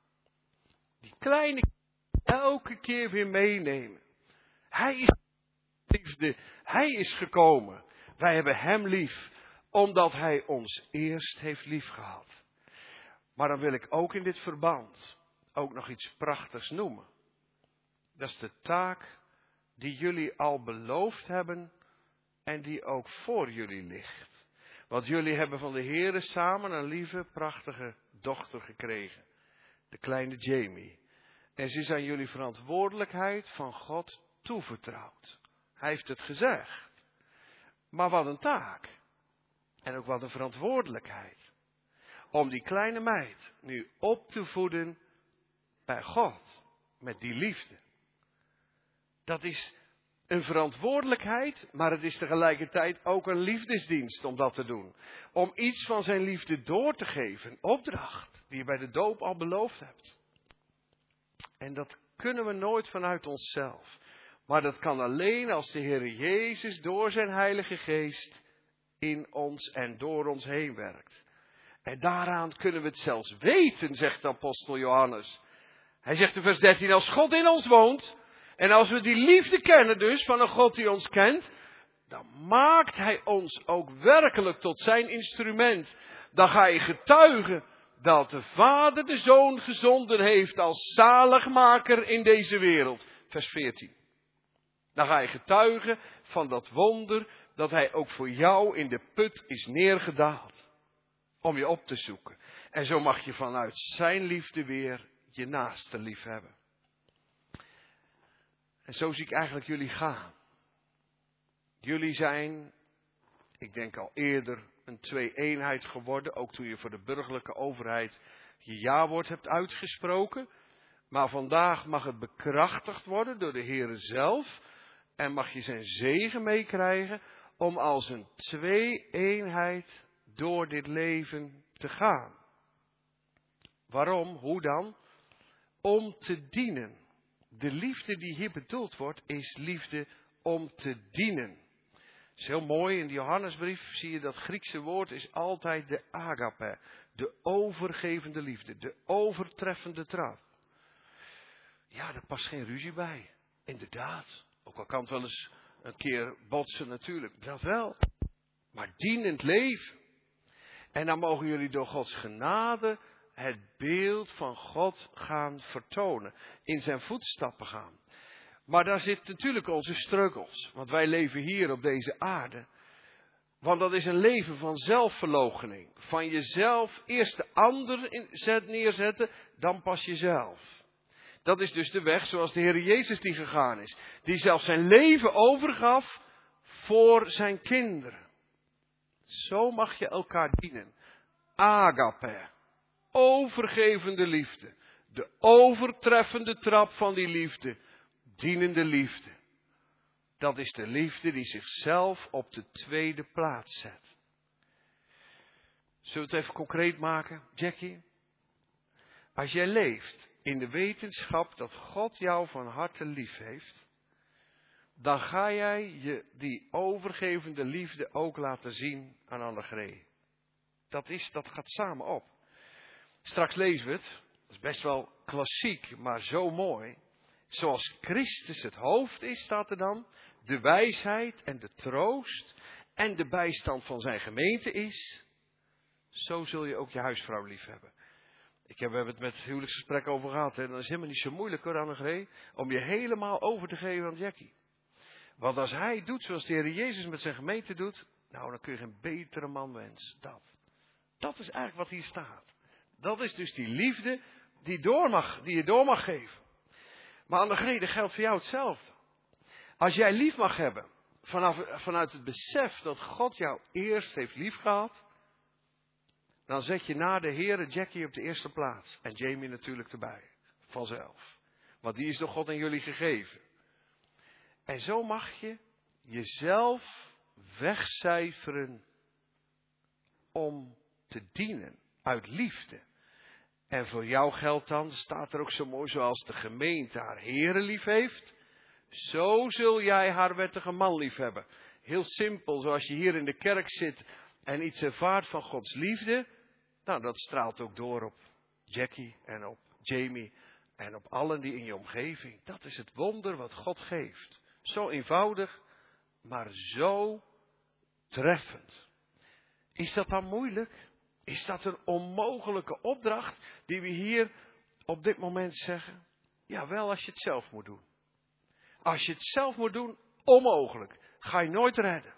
Die kleine elke keer weer meenemen. Hij is liefde. Hij is gekomen. Wij hebben hem lief. Omdat hij ons eerst heeft liefgehad. Maar dan wil ik ook in dit verband ook nog iets prachtigs noemen. Dat is de taak die jullie al beloofd hebben en die ook voor jullie ligt. Want jullie hebben van de Heere samen een lieve, prachtige dochter gekregen. De kleine Jamie. En ze is aan jullie verantwoordelijkheid van God toevertrouwd. Hij heeft het gezegd. Maar wat een taak. En ook wat een verantwoordelijkheid. Om die kleine meid nu op te voeden bij God. Met die liefde. Dat is een verantwoordelijkheid, maar het is tegelijkertijd ook een liefdesdienst om dat te doen. Om iets van zijn liefde door te geven, een opdracht die je bij de doop al beloofd hebt. En dat kunnen we nooit vanuit onszelf. Maar dat kan alleen als de Heer Jezus door zijn Heilige Geest in ons en door ons heen werkt. En daaraan kunnen we het zelfs weten, zegt de apostel Johannes. Hij zegt in vers 13, als God in ons woont, en als we die liefde kennen dus, van een God die ons kent, dan maakt hij ons ook werkelijk tot zijn instrument. Dan ga je getuigen dat de Vader de Zoon gezonden heeft als zaligmaker in deze wereld. Vers 14. Dan ga je getuigen van dat wonder dat hij ook voor jou in de put is neergedaald. Om je op te zoeken. En zo mag je vanuit zijn liefde weer je naaste lief hebben. En zo zie ik eigenlijk jullie gaan. Jullie zijn, ik denk al eerder, een twee-eenheid geworden. Ook toen je voor de burgerlijke overheid je ja-woord hebt uitgesproken. Maar vandaag mag het bekrachtigd worden door de Heere zelf. En mag je zijn zegen meekrijgen om als een twee-eenheid door dit leven te gaan. Waarom? Hoe dan? Om te dienen. De liefde die hier bedoeld wordt, is liefde om te dienen. Het is heel mooi, in de Johannesbrief zie je dat Griekse woord is altijd de agape. De overgevende liefde, de overtreffende trouw. Ja, daar past geen ruzie bij. Inderdaad. Ook al kan het wel eens een keer botsen natuurlijk. Dat wel. Maar dienend leven. En dan mogen jullie door Gods genade het beeld van God gaan vertonen. In zijn voetstappen gaan. Maar daar zitten natuurlijk onze struggles. Want wij leven hier op deze aarde. Want dat is een leven van zelfverloochening. Van jezelf eerst de ander neerzetten, dan pas jezelf. Dat is dus de weg zoals de Heer Jezus die gegaan is. Die zelf zijn leven overgaf voor zijn kinderen. Zo mag je elkaar dienen. Agape. Overgevende liefde. De overtreffende trap van die liefde. Dienende liefde. Dat is de liefde die zichzelf op de tweede plaats zet. Zullen we het even concreet maken, Jackie? Als jij leeft in de wetenschap dat God jou van harte lief heeft, dan ga jij je die overgevende liefde ook laten zien aan Annegree. Dat gaat samen op. Straks lezen we het, dat is best wel klassiek, maar zo mooi. Zoals Christus het hoofd is, staat er dan, de wijsheid en de troost en de bijstand van zijn gemeente is, zo zul je ook je huisvrouw lief hebben. We hebben het met het huwelijksgesprek over gehad. Hè? Dan is het helemaal niet zo moeilijk hoor, Annegret, om je helemaal over te geven aan Jackie. Want als hij doet zoals de Heer Jezus met zijn gemeente doet, nou dan kun je geen betere man wensen. Dat is eigenlijk wat hier staat. Dat is dus die liefde die je door mag geven. Maar Annegret, dat geldt voor jou hetzelfde. Als jij lief mag hebben, vanuit het besef dat God jou eerst heeft liefgehad, dan zet je na de Heere Jackie op de eerste plaats. En Jamie natuurlijk erbij. Vanzelf. Want die is door God aan jullie gegeven. En zo mag je jezelf wegcijferen om te dienen. Uit liefde. En voor jou geldt dan, staat er ook zo mooi, zoals de gemeente haar Heere lief heeft. Zo zul jij haar wettige man lief hebben. Heel simpel, zoals je hier in de kerk zit en iets ervaart van Gods liefde. Nou, dat straalt ook door op Jackie en op Jamie en op allen die in je omgeving. Dat is het wonder wat God geeft. Zo eenvoudig, maar zo treffend. Is dat dan moeilijk? Is dat een onmogelijke opdracht die we hier op dit moment zeggen? Jawel, als je het zelf moet doen. Als je het zelf moet doen, onmogelijk. Ga je nooit redden.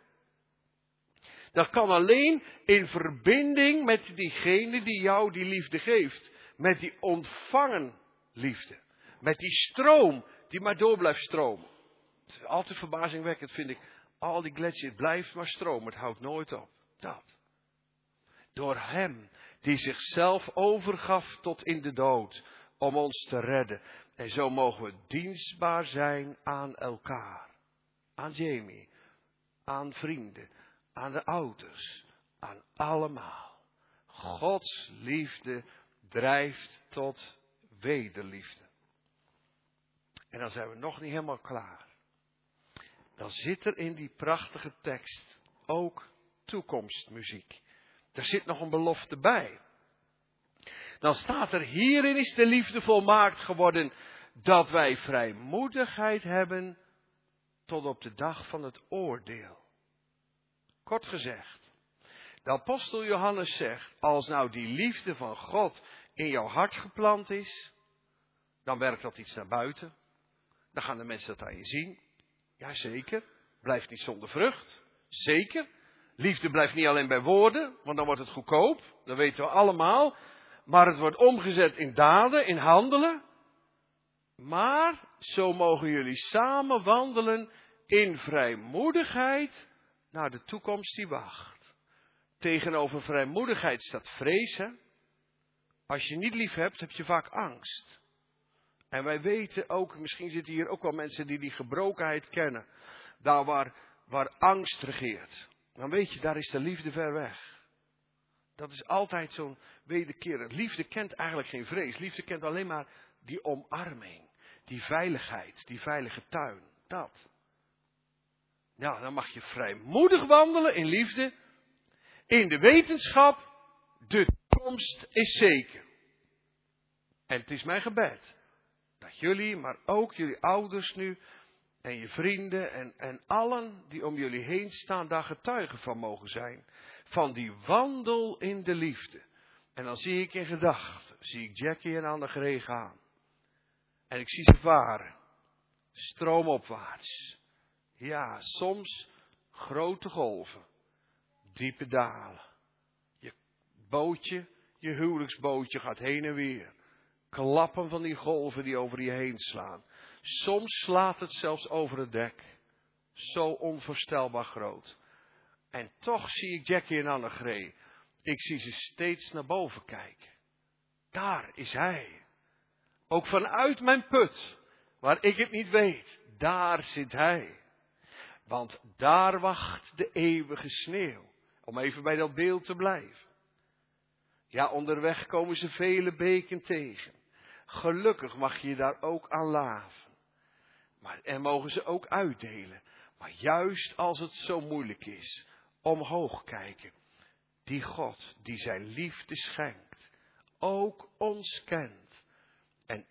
Dat kan alleen in verbinding met diegene die jou die liefde geeft. Met die ontvangen liefde. Met die stroom die maar door blijft stromen. Het is altijd verbazingwekkend vind ik. Al die gletsjers, het blijft maar stromen. Het houdt nooit op. Dat. Door hem die zichzelf overgaf tot in de dood. Om ons te redden. En zo mogen we dienstbaar zijn aan elkaar. Aan Jamie. Aan vrienden. Aan de ouders. Aan allemaal. Gods liefde drijft tot wederliefde. En dan zijn we nog niet helemaal klaar. Dan zit er in die prachtige tekst ook toekomstmuziek. Er zit nog een belofte bij. Dan staat er, hierin is de liefde volmaakt geworden, dat wij vrijmoedigheid hebben tot op de dag van het oordeel. Kort gezegd, de apostel Johannes zegt, als nou die liefde van God in jouw hart geplant is, dan werkt dat iets naar buiten. Dan gaan de mensen dat aan je zien. Jazeker, blijft niet zonder vrucht. Zeker. Liefde blijft niet alleen bij woorden, want dan wordt het goedkoop. Dat weten we allemaal. Maar het wordt omgezet in daden, in handelen. Maar zo mogen jullie samen wandelen in vrijmoedigheid naar de toekomst die wacht. Tegenover vrijmoedigheid staat vrees. Hè? Als je niet lief hebt, heb je vaak angst. En wij weten ook, misschien zitten hier ook wel mensen die gebrokenheid kennen. Daar waar angst regeert. Dan weet je, daar is de liefde ver weg. Dat is altijd zo'n wederkerig. Liefde kent eigenlijk geen vrees. Liefde kent alleen maar die omarming. Die veiligheid, die veilige tuin. Dat. Nou, dan mag je vrijmoedig wandelen in liefde. In de wetenschap, de toekomst is zeker. En het is mijn gebed. Dat jullie, maar ook jullie ouders nu. En je vrienden en allen die om jullie heen staan, daar getuigen van mogen zijn. Van die wandel in de liefde. En dan zie ik in gedachten, zie ik Jackie en Annegret gaan. En ik zie ze varen. Stroomopwaarts. Ja, soms grote golven. Diepe dalen. Je bootje, je huwelijksbootje gaat heen en weer. Klappen van die golven die over je heen slaan. Soms slaat het zelfs over het dek. Zo onvoorstelbaar groot. En toch zie ik Jackie en Annegret. Ik zie ze steeds naar boven kijken. Daar is hij. Ook vanuit mijn put, waar ik het niet weet, daar zit hij. Want daar wacht de eeuwige sneeuw. Om even bij dat beeld te blijven. Ja, onderweg komen ze vele beken tegen. Gelukkig mag je daar ook aan laven. En mogen ze ook uitdelen. Maar juist als het zo moeilijk is, omhoog kijken. Die God die zijn liefde schenkt, ook ons kent. En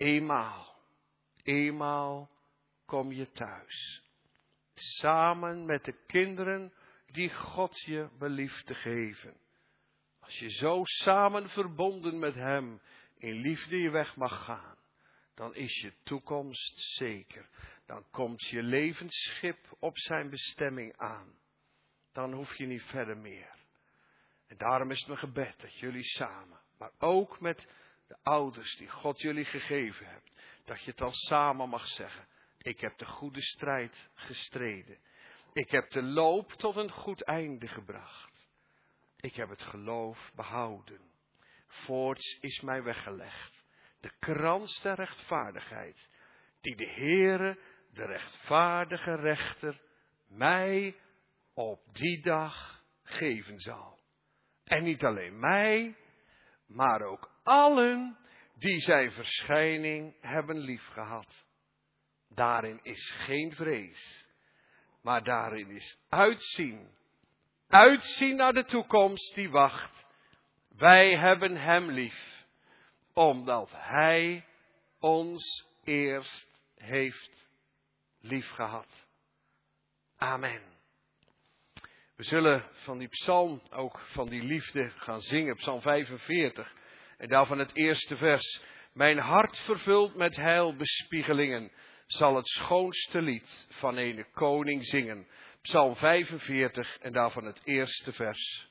eenmaal kom je thuis. Samen met de kinderen die God je belieft te geven. Als je zo samen verbonden met hem in liefde je weg mag gaan, dan is je toekomst zeker. Dan komt je levensschip op zijn bestemming aan. Dan hoef je niet verder meer. En daarom is het mijn gebed dat jullie samen, maar ook met de ouders die God jullie gegeven hebt, dat je het al samen mag zeggen. Ik heb de goede strijd gestreden. Ik heb de loop tot een goed einde gebracht. Ik heb het geloof behouden. Voorts is mij weggelegd de krans der rechtvaardigheid, die de Heere, de rechtvaardige rechter, mij op die dag geven zal. En niet alleen mij, maar ook allen die zijn verschijning hebben liefgehad. Daarin is geen vrees, maar daarin is uitzien. Uitzien naar de toekomst die wacht. Wij hebben hem lief, omdat hij ons eerst heeft liefgehad. Amen. We zullen van die psalm, ook van die liefde gaan zingen, psalm 45. En daarvan het eerste vers. Mijn hart vervuld met heilbespiegelingen zal het schoonste lied van een koning zingen. Psalm 45 en daarvan het eerste vers.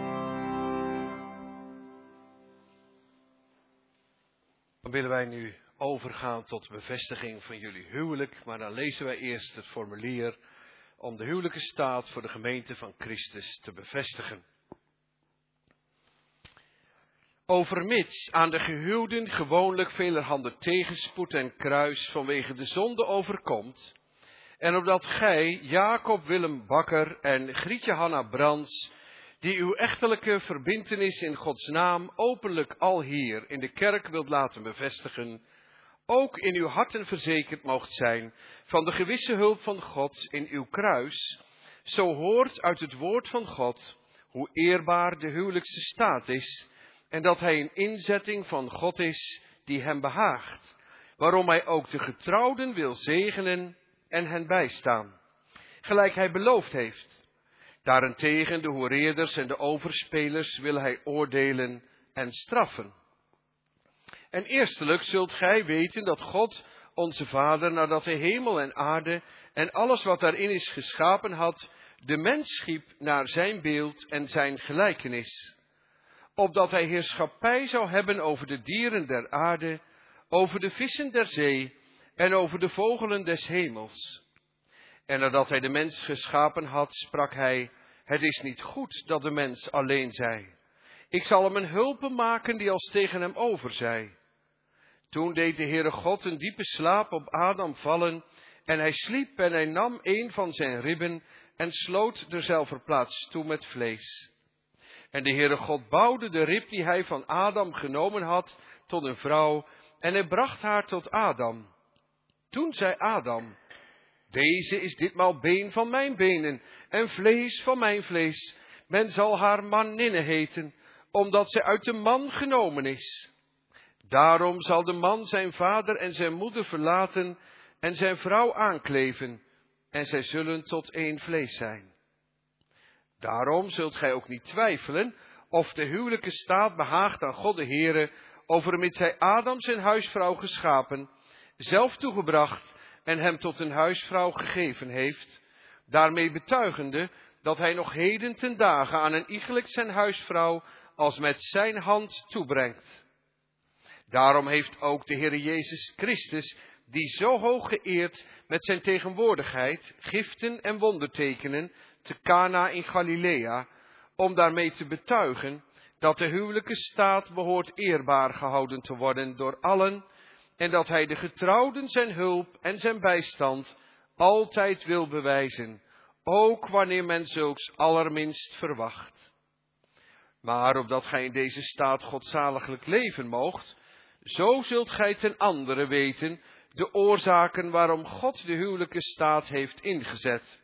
Dan willen wij nu overgaan tot bevestiging van jullie huwelijk. Maar dan lezen wij eerst het formulier om de huwelijke staat voor de gemeente van Christus te bevestigen. Overmits aan de gehuwden gewoonlijk velerhande tegenspoed en kruis vanwege de zonde overkomt, en opdat gij, Jacob Willem Bakker en Grietje Hanna Brands, die uw echtelijke verbintenis in Gods naam openlijk alhier in de kerk wilt laten bevestigen, ook in uw harten verzekerd moogt zijn van de gewisse hulp van God in uw kruis, zo hoort uit het woord van God hoe eerbaar de huwelijkse staat is, en dat hij een inzetting van God is die hem behaagt, waarom hij ook de getrouwden wil zegenen en hen bijstaan, gelijk hij beloofd heeft. Daarentegen de hoereerders en de overspelers wil hij oordelen en straffen. En eerstelijk zult gij weten dat God, onze Vader, nadat hij hemel en aarde en alles wat daarin is geschapen had, de mens schiep naar zijn beeld en zijn gelijkenis, opdat hij heerschappij zou hebben over de dieren der aarde, over de vissen der zee en over de vogelen des hemels. En nadat hij de mens geschapen had, sprak hij: het is niet goed dat de mens alleen zij. Ik zal hem een hulpe maken die als tegen hem overzij. Toen deed de Heere God een diepe slaap op Adam vallen, en hij sliep en hij nam een van zijn ribben en sloot derzelver plaats toe met vlees. En de Heere God bouwde de rib die hij van Adam genomen had tot een vrouw, en hij bracht haar tot Adam. Toen zei Adam: deze is ditmaal been van mijn benen en vlees van mijn vlees. Men zal haar manninne heten, omdat zij uit de man genomen is. Daarom zal de man zijn vader en zijn moeder verlaten en zijn vrouw aankleven, en zij zullen tot één vlees zijn. Daarom zult gij ook niet twijfelen of de huwelijke staat behaagt aan God de Heere, overmits hij Adam zijn huisvrouw geschapen, zelf toegebracht en hem tot een huisvrouw gegeven heeft, daarmee betuigende dat hij nog heden ten dagen aan een iegelijk zijn huisvrouw als met zijn hand toebrengt. Daarom heeft ook de Heere Jezus Christus, die zo hoog geëerd met zijn tegenwoordigheid, giften en wondertekenen te Cana in Galilea, om daarmee te betuigen dat de huwelijke staat behoort eerbaar gehouden te worden door allen, en dat hij de getrouwden zijn hulp en zijn bijstand altijd wil bewijzen, ook wanneer men zulks allerminst verwacht. Maar opdat gij in deze staat godzaliglijk leven moogt, zo zult gij ten andere weten de oorzaken waarom God de huwelijke staat heeft ingezet.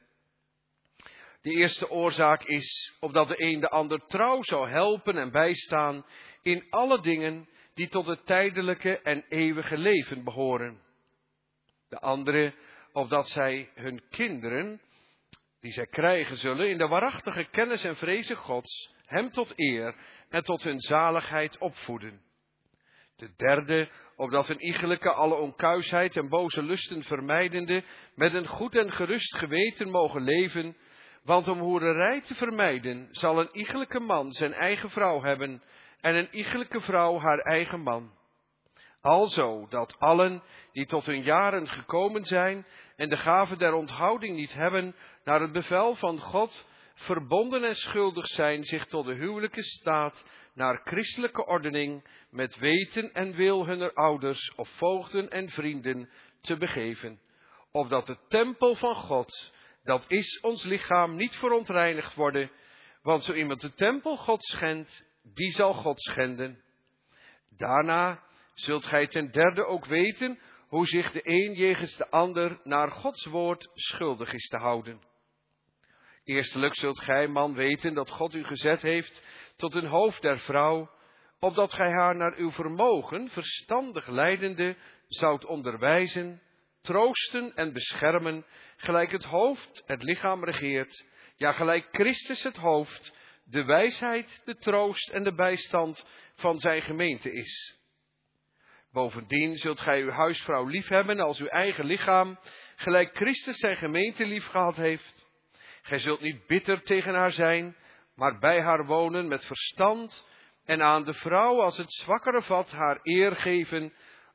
De eerste oorzaak is opdat de een de ander trouw zou helpen en bijstaan in alle dingen die tot het tijdelijke en eeuwige leven behoren. De andere, opdat zij hun kinderen, die zij krijgen zullen, in de waarachtige kennis en vrezen Gods, hem tot eer en tot hun zaligheid opvoeden. De derde, opdat een iegelijke alle onkuisheid en boze lusten vermijdende, met een goed en gerust geweten mogen leven, want om hoererij te vermijden, zal een iegelijke man zijn eigen vrouw hebben, en een iegelijke vrouw haar eigen man. Alzo dat allen die tot hun jaren gekomen zijn en de gave der onthouding niet hebben, naar het bevel van God verbonden en schuldig zijn zich tot de huwelijke staat naar christelijke ordening met weten en wil hunner ouders of voogden en vrienden te begeven, opdat de tempel van God, dat is ons lichaam, niet verontreinigd worden, want zo iemand de tempel God schendt, die zal God schenden. Daarna zult gij ten derde ook weten hoe zich de een jegens de ander naar Gods woord schuldig is te houden. Eerstelijk zult gij, man, weten dat God u gezet heeft tot een hoofd der vrouw, opdat gij haar naar uw vermogen, verstandig leidende, zoudt onderwijzen, troosten en beschermen, gelijk het hoofd het lichaam regeert, ja, gelijk Christus het hoofd, de wijsheid, de troost en de bijstand van zijn gemeente is. Bovendien zult gij uw huisvrouw liefhebben als uw eigen lichaam, gelijk Christus zijn gemeente liefgehad heeft. Gij zult niet bitter tegen haar zijn, maar bij haar wonen met verstand en aan de vrouw als het zwakkere vat haar eer geven,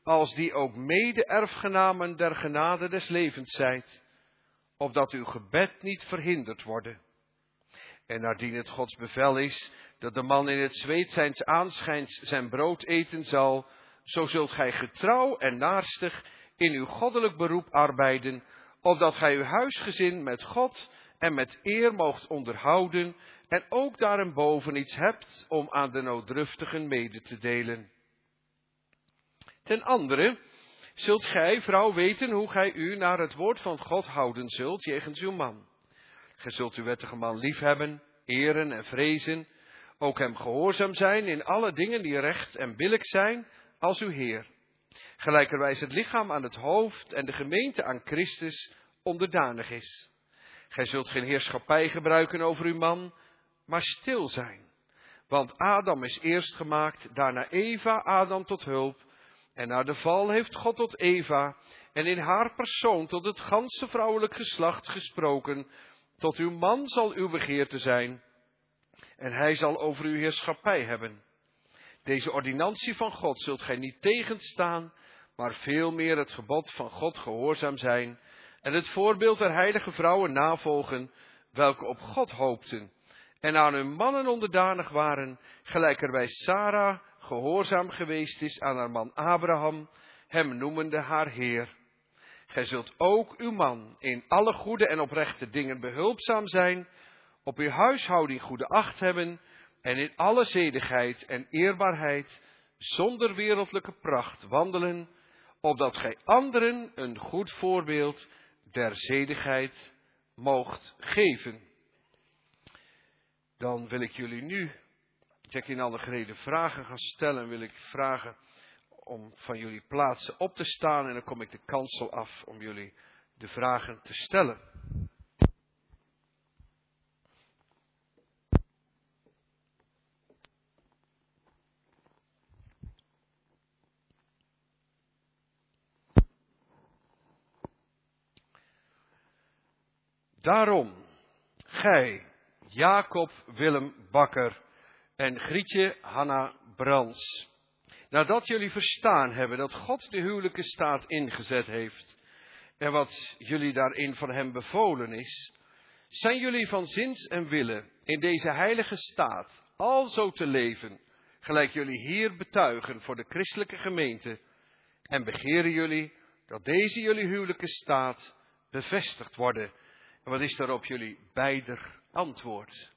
als die ook mede-erfgenamen der genade des levens zijt, opdat uw gebed niet verhinderd worden. En naardien het Gods bevel is, dat de man in het zweet zijns aanschijns zijn brood eten zal, zo zult gij getrouw en naarstig in uw goddelijk beroep arbeiden, opdat gij uw huisgezin met God en met eer moogt onderhouden, en ook daarenboven iets hebt om aan de nooddruftigen mede te delen. Ten andere zult gij, vrouw, weten hoe gij u naar het woord van God houden zult jegens uw man. Gij zult uw wettige man liefhebben, eren en vrezen, ook hem gehoorzaam zijn in alle dingen die recht en billijk zijn, als uw Heer. Gelijkerwijs het lichaam aan het hoofd en de gemeente aan Christus onderdanig is. Gij zult geen heerschappij gebruiken over uw man, maar stil zijn. Want Adam is eerst gemaakt, daarna Eva, Adam tot hulp. En na de val heeft God tot Eva en in haar persoon tot het ganse vrouwelijk geslacht gesproken. Tot uw man zal uw begeerte zijn en hij zal over uw heerschappij hebben. Deze ordinantie van God zult gij niet tegenstaan, maar veel meer het gebod van God gehoorzaam zijn en het voorbeeld der heilige vrouwen navolgen, welke op God hoopten en aan hun mannen onderdanig waren, gelijkerwijs Sara gehoorzaam geweest is aan haar man Abraham, hem noemende haar Heer. Gij zult ook uw man in alle goede en oprechte dingen behulpzaam zijn, op uw huishouding goede acht hebben en in alle zedigheid en eerbaarheid zonder wereldlijke pracht wandelen, opdat gij anderen een goed voorbeeld der zedigheid moogt geven. Dan wil ik jullie nu, in alle gereden vragen gaan stellen en wil ik vragen om van jullie plaatsen op te staan en dan kom ik de kansel af om jullie de vragen te stellen. Daarom, gij, Jacob Willem Bakker en Grietje Hanna Brands, nadat jullie verstaan hebben dat God de huwelijke staat ingezet heeft en wat jullie daarin van hem bevolen is, zijn jullie van zins en wille in deze heilige staat alzo te leven, gelijk jullie hier betuigen voor de christelijke gemeente, en begeren jullie dat deze jullie huwelijke staat bevestigd worden. En wat is daarop jullie beider antwoord?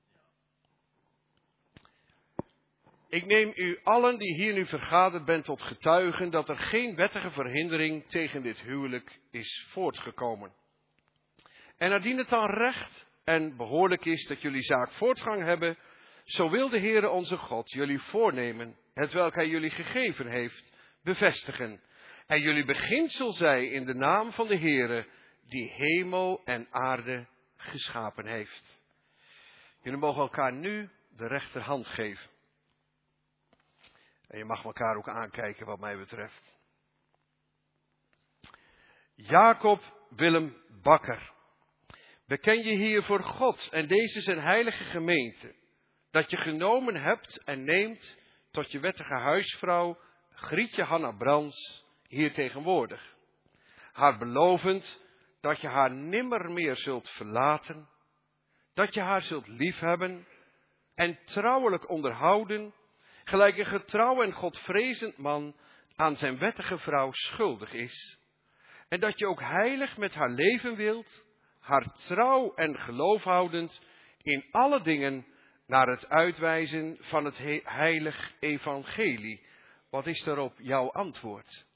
Ik neem u allen die hier nu vergaderd bent tot getuigen dat er geen wettige verhindering tegen dit huwelijk is voortgekomen. En naardien het dan recht en behoorlijk is dat jullie zaak voortgang hebben, zo wil de Heere onze God jullie voornemen, hetwelk hij jullie gegeven heeft, bevestigen. En jullie beginsel zij in de naam van de Heere, die hemel en aarde geschapen heeft. Jullie mogen elkaar nu de rechterhand geven. En je mag elkaar ook aankijken wat mij betreft. Jacob Willem Bakker, beken je hier voor God en deze zijn heilige gemeente, dat je genomen hebt en neemt tot je wettige huisvrouw Grietje Hanna Brands hier tegenwoordig. Haar belovend dat je haar nimmer meer zult verlaten, dat je haar zult liefhebben en trouwelijk onderhouden, gelijk een getrouw en godvrezend man aan zijn wettige vrouw schuldig is. En dat je ook heilig met haar leven wilt, haar trouw en geloofhoudend in alle dingen naar het uitwijzen van het heilig evangelie. Wat is daarop jouw antwoord?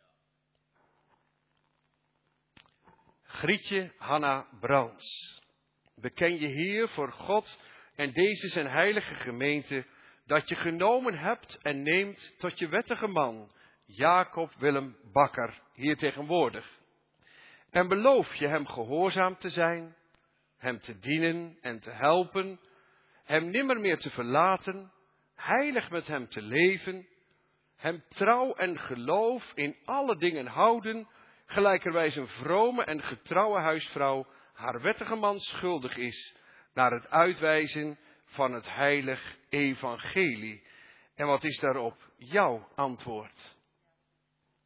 Grietje Hanna Brands, beken je hier voor God en deze zijn heilige gemeente, dat je genomen hebt en neemt tot je wettige man, Jacob Willem Bakker, hier tegenwoordig. En beloof je hem gehoorzaam te zijn, hem te dienen en te helpen, hem nimmer meer te verlaten, heilig met hem te leven, hem trouw en geloof in alle dingen houden, gelijkerwijs een vrome en getrouwe huisvrouw haar wettige man schuldig is, naar het uitwijzen van het heilig evangelie. En wat is daarop jouw antwoord?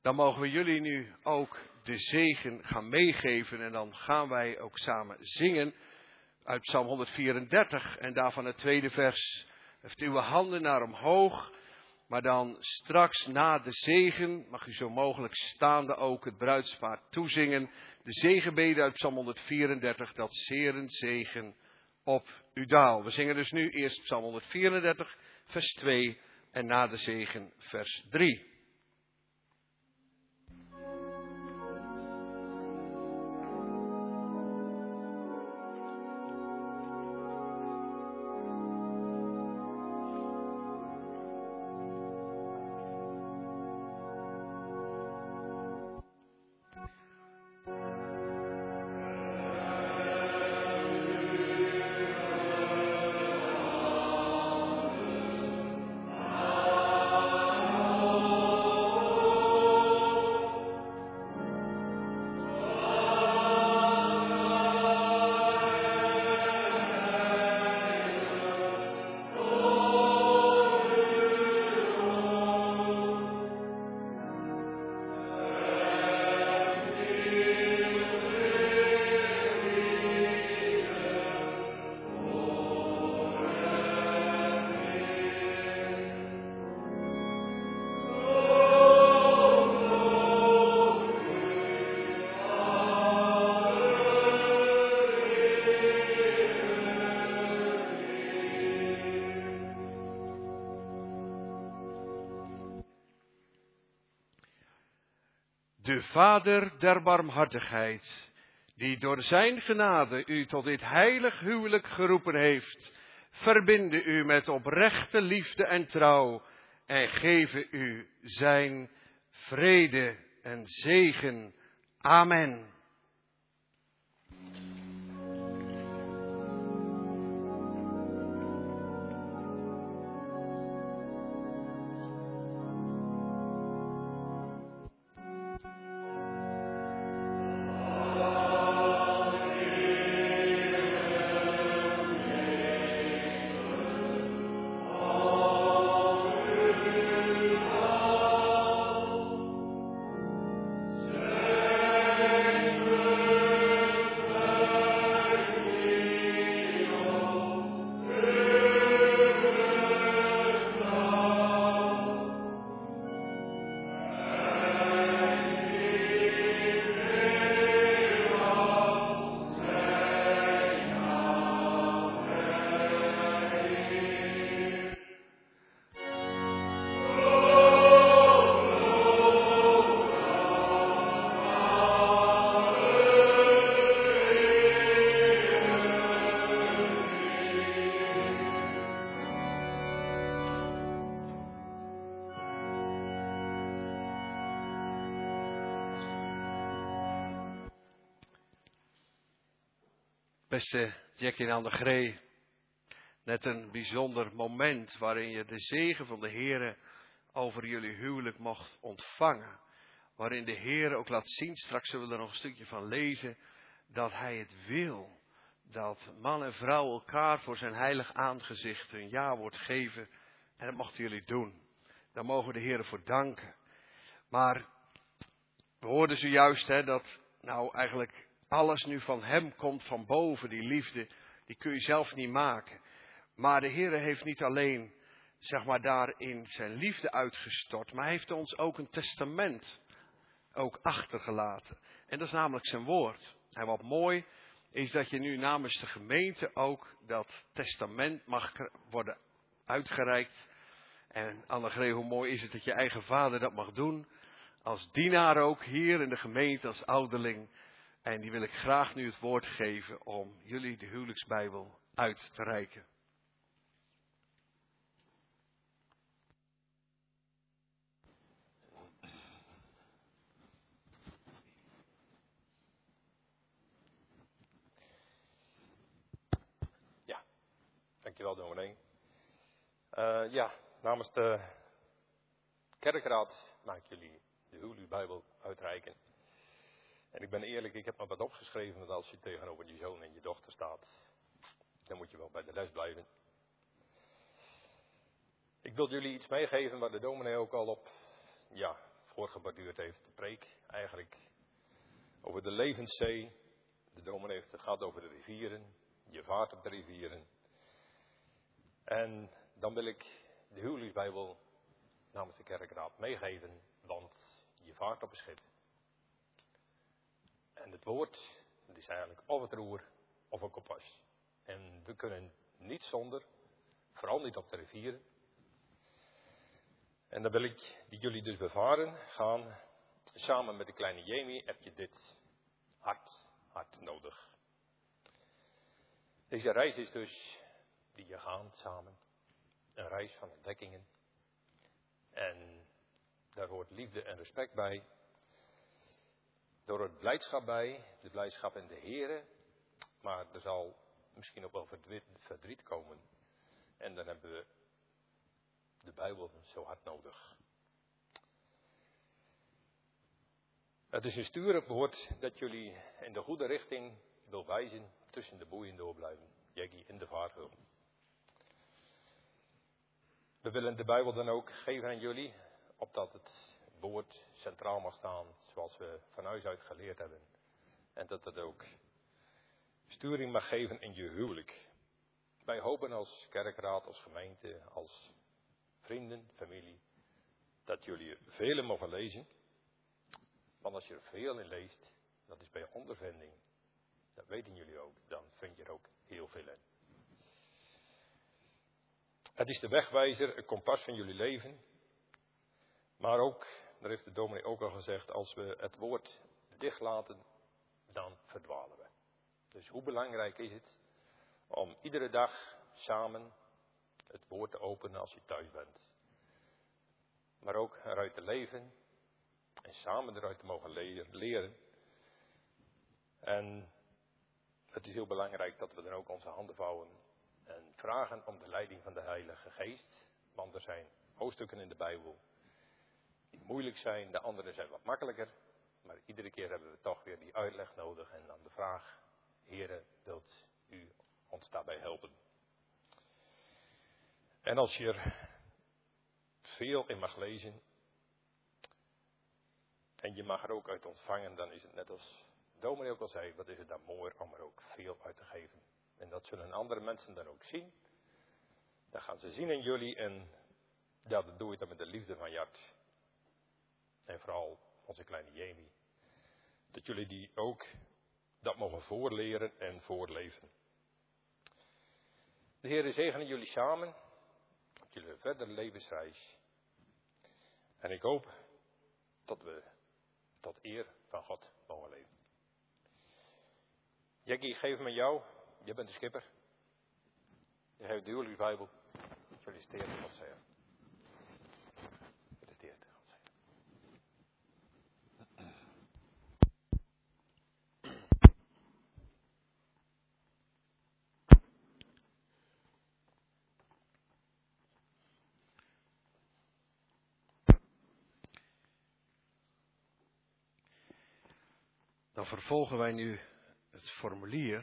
Dan mogen we jullie nu ook de zegen gaan meegeven. En dan gaan wij ook samen zingen uit Psalm 134. En daarvan het tweede vers. Heft uw handen naar omhoog. Maar dan straks na de zegen mag u zo mogelijk staande ook het bruidspaar toezingen. De zegenbede uit Psalm 134, dat zeren zegen op u daal. We zingen dus nu eerst Psalm 134, vers 2 en na de zegen vers 3. De Vader der barmhartigheid, die door zijn genade u tot dit heilig huwelijk geroepen heeft, verbinde u met oprechte liefde en trouw en geven u zijn vrede en zegen. Amen. Beste Jackie en Anne Gree, net een bijzonder moment waarin je de zegen van de Heere over jullie huwelijk mocht ontvangen. Waarin de Heere ook laat zien, straks zullen we er nog een stukje van lezen, dat Hij het wil. Dat man en vrouw elkaar voor zijn heilig aangezicht hun ja-woord geven. En dat mochten jullie doen. Daar mogen we de Heere voor danken. Maar we hoorden zojuist dat nou eigenlijk alles nu van Hem komt van boven. Die liefde, die kun je zelf niet maken. Maar de Heere heeft niet alleen, daarin zijn liefde uitgestort. Maar Hij heeft ons ook een testament ook achtergelaten. En dat is namelijk zijn woord. En wat mooi is dat je nu namens de gemeente ook dat testament mag worden uitgereikt. En Anne-Gree, hoe mooi is het dat je eigen vader dat mag doen. Als dienaar ook hier in de gemeente, als ouderling. En die wil ik graag nu het woord geven om jullie de huwelijksbijbel uit te reiken. Ja, dankjewel dominee. Namens de kerkraad maak ik jullie de huwelijksbijbel uitreiken. En ik ben eerlijk, ik heb maar wat opgeschreven, dat als je tegenover je zoon en je dochter staat, dan moet je wel bij de les blijven. Ik wil jullie iets meegeven waar de dominee ook al op voorgeborduurd heeft. De preek eigenlijk over de levenszee. De dominee heeft het gehad over de rivieren. Je vaart op de rivieren. En dan wil ik de huwelijksbijbel namens de kerkraad meegeven. Want je vaart op een schip. En het woord, dat is eigenlijk of het roer of een kompas. En we kunnen niet zonder, vooral niet op de rivieren. En dan wil ik die jullie dus bevaren gaan. Samen met de kleine Jamie heb je dit hard nodig. Deze reis is dus die je gaat samen. Een reis van ontdekkingen. En daar hoort liefde en respect bij. Daar hoort blijdschap bij. De blijdschap in de Here. Maar er zal misschien ook wel verdriet komen. En dan hebben we de Bijbel zo hard nodig. Het is een sturend woord dat jullie in de goede richting wil wijzen. Tussen de boeien door blijven. Jackie in de vaarhul. We willen de Bijbel dan ook geven aan jullie. Opdat het woord centraal mag staan. Zoals we van huis uit geleerd hebben. En dat het ook sturing mag geven in je huwelijk. Wij hopen als kerkraad, als gemeente, als vrienden, familie. Dat jullie vele mogen lezen. Want als je er veel in leest. Dat is bij ondervinding. Dat weten jullie ook. Dan vind je er ook heel veel in. Het is de wegwijzer, een kompas van jullie leven. Maar ook, daar heeft de dominee ook al gezegd, als we het woord dicht laten, dan verdwalen we. Dus hoe belangrijk is het om iedere dag samen het woord te openen als je thuis bent. Maar ook eruit te leven en samen eruit te mogen leren. En het is heel belangrijk dat we dan ook onze handen vouwen en vragen om de leiding van de Heilige Geest. Want er zijn hoofdstukken in de Bijbel die moeilijk zijn, de andere zijn wat makkelijker. Maar iedere keer hebben we toch weer die uitleg nodig en dan de vraag: Heere, wilt u ons daarbij helpen? En als je er veel in mag lezen en je mag er ook uit ontvangen, dan is het net als dominee ook al zei, wat is het dan mooi om er ook veel uit te geven. En dat zullen andere mensen dan ook zien. Dat gaan ze zien in jullie en ja, dat doe je dan met de liefde van je hart. En vooral onze kleine Jamie. Dat jullie die ook dat mogen voorleren en voorleven. De Heer zegene jullie samen op jullie verdere levensreis. En ik hoop dat we tot eer van God mogen leven. Jackie, geef me jou. Je bent de schipper. Je heeft de huwelijksbijbel. Gefeliciteerd, God zeggen. Gefeliciteerd, God zeggen. Dan vervolgen wij nu het formulier.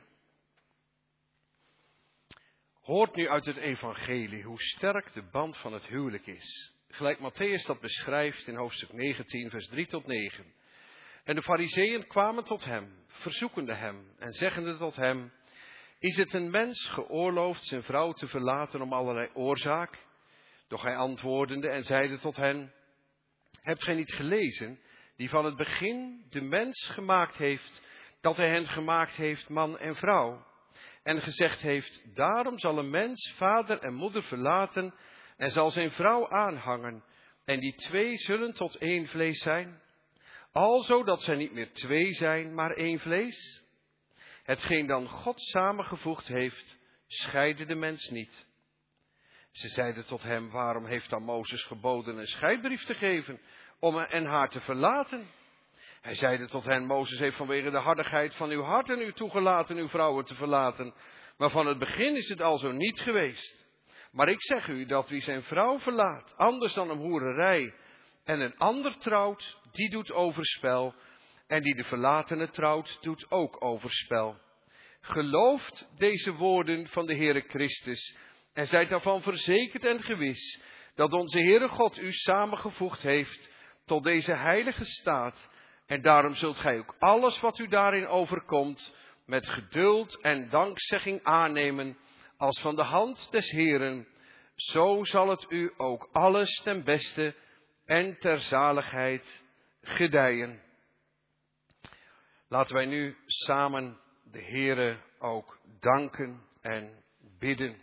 Hoort nu uit het evangelie hoe sterk de band van het huwelijk is. Gelijk Matthäus dat beschrijft in hoofdstuk 19, vers 3 tot 9. En de Farizeeën kwamen tot hem, verzoekende hem en zeggende tot hem: Is het een mens geoorloofd zijn vrouw te verlaten om allerlei oorzaak? Doch hij antwoordende en zeide tot hen: Hebt gij niet gelezen, die van het begin de mens gemaakt heeft, dat hij hen gemaakt heeft man en vrouw? En gezegd heeft: Daarom zal een mens vader en moeder verlaten en zal zijn vrouw aanhangen. En die twee zullen tot één vlees zijn. Alzo dat zij niet meer twee zijn, maar één vlees. Hetgeen dan God samengevoegd heeft, scheide de mens niet. Ze zeiden tot hem: Waarom heeft dan Mozes geboden een scheidbrief te geven om en haar te verlaten? Hij zeide tot hen: Mozes heeft vanwege de hardigheid van uw harten u toegelaten uw vrouwen te verlaten. Maar van het begin is het alzo niet geweest. Maar ik zeg u dat wie zijn vrouw verlaat, anders dan een hoererij, en een ander trouwt, die doet overspel. En die de verlatene trouwt, doet ook overspel. Gelooft deze woorden van de Heere Christus en zijt daarvan verzekerd en gewis dat onze Heere God u samengevoegd heeft tot deze heilige staat. En daarom zult gij ook alles wat u daarin overkomt met geduld en dankzegging aannemen als van de hand des Heeren. Zo zal het u ook alles ten beste en ter zaligheid gedijen. Laten wij nu samen de Heere ook danken en bidden.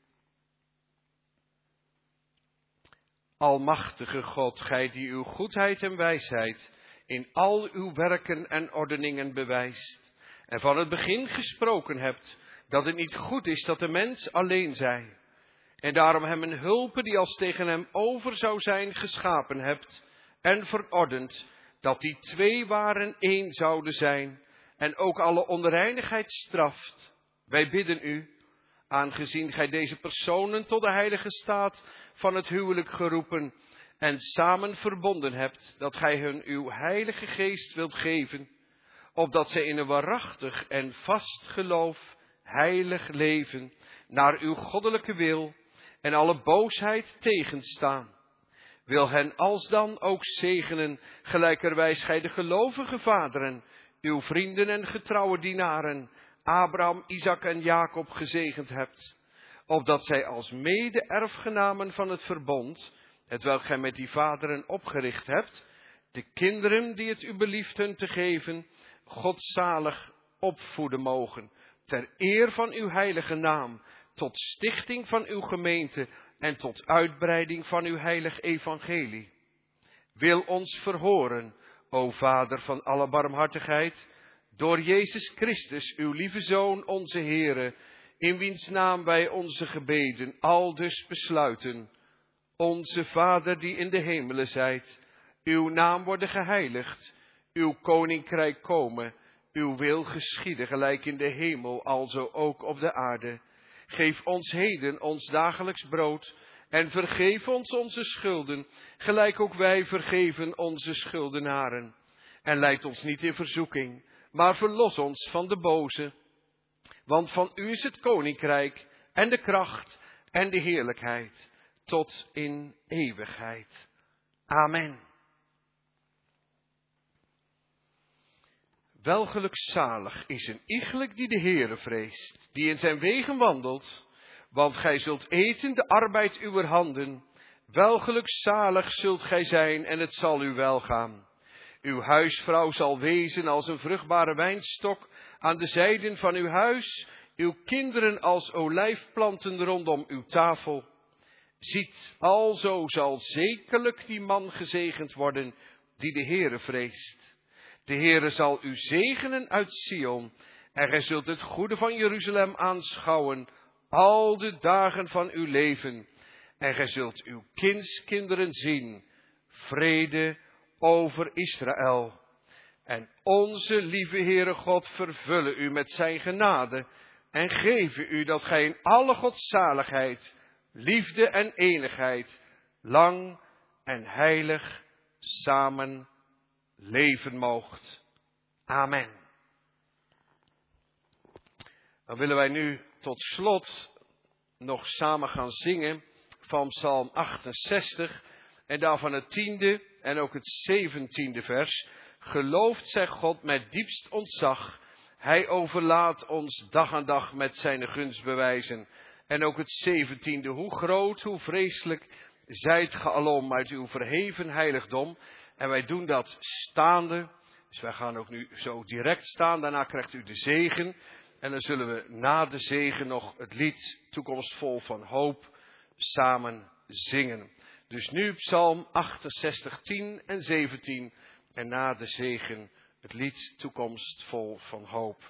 Almachtige God, gij die uw goedheid en wijsheid in al uw werken en ordeningen bewijst, en van het begin gesproken hebt dat het niet goed is dat de mens alleen zij, en daarom hem een hulpe die als tegen hem over zou zijn geschapen hebt, en verordend dat die twee waren één zouden zijn, en ook alle onreinigheid straft. Wij bidden u, aangezien gij deze personen tot de heilige staat van het huwelijk geroepen en samen verbonden hebt, dat gij hun uw heilige geest wilt geven, opdat zij in een waarachtig en vast geloof heilig leven, naar uw goddelijke wil en alle boosheid tegenstaan. Wil hen alsdan ook zegenen, gelijkerwijs gij de gelovige vaderen, uw vrienden en getrouwe dienaren, Abraham, Isaac en Jacob gezegend hebt, opdat zij als mede-erfgenamen van het verbond, hetwelk gij met die vaderen opgericht hebt, de kinderen die het u belieft hun te geven, godzalig opvoeden mogen, ter eer van uw heilige naam, tot stichting van uw gemeente en tot uitbreiding van uw heilig evangelie. Wil ons verhoren, o Vader van alle barmhartigheid, door Jezus Christus, uw lieve Zoon, onze Heere, in wiens naam wij onze gebeden aldus besluiten. Onze Vader die in de hemelen zijt, uw naam worden geheiligd, uw koninkrijk komen, uw wil geschieden gelijk in de hemel, alzo ook op de aarde. Geef ons heden ons dagelijks brood en vergeef ons onze schulden, gelijk ook wij vergeven onze schuldenaren. En leid ons niet in verzoeking, maar verlos ons van de boze. Want van u is het koninkrijk en de kracht en de heerlijkheid tot in eeuwigheid. Amen. Welgelukzalig is een iegelijk die de Heere vreest, die in zijn wegen wandelt, want gij zult eten de arbeid uwer handen. Welgelukzalig zult gij zijn en het zal u welgaan. Uw huisvrouw zal wezen als een vruchtbare wijnstok aan de zijden van uw huis, uw kinderen als olijfplanten rondom uw tafel. Ziet, alzo zal zekerlijk die man gezegend worden die de Heere vreest. De Heere zal u zegenen uit Sion, en gij zult het goede van Jeruzalem aanschouwen, al de dagen van uw leven. En gij zult uw kindskinderen zien, vrede over Israël. En onze lieve Heere God vervullen u met zijn genade, en geven u dat gij in alle godzaligheid, liefde en enigheid, lang en heilig samen leven moogt. Amen. Dan willen wij nu tot slot nog samen gaan zingen van Psalm 68 en daarvan het 10e en ook het 17e vers. Geloofd zij God met diepst ontzag. Hij overlaat ons dag aan dag met zijn gunstbewijzen. En ook het 17e. Hoe groot, hoe vreselijk zijt ge alom uit uw verheven heiligdom. En wij doen dat staande. Dus wij gaan ook nu zo direct staan. Daarna krijgt u de zegen. En dan zullen we na de zegen nog het lied Toekomstvol van Hoop samen zingen. Dus nu Psalm 68, 10 en 17. En na de zegen het lied Toekomstvol van Hoop.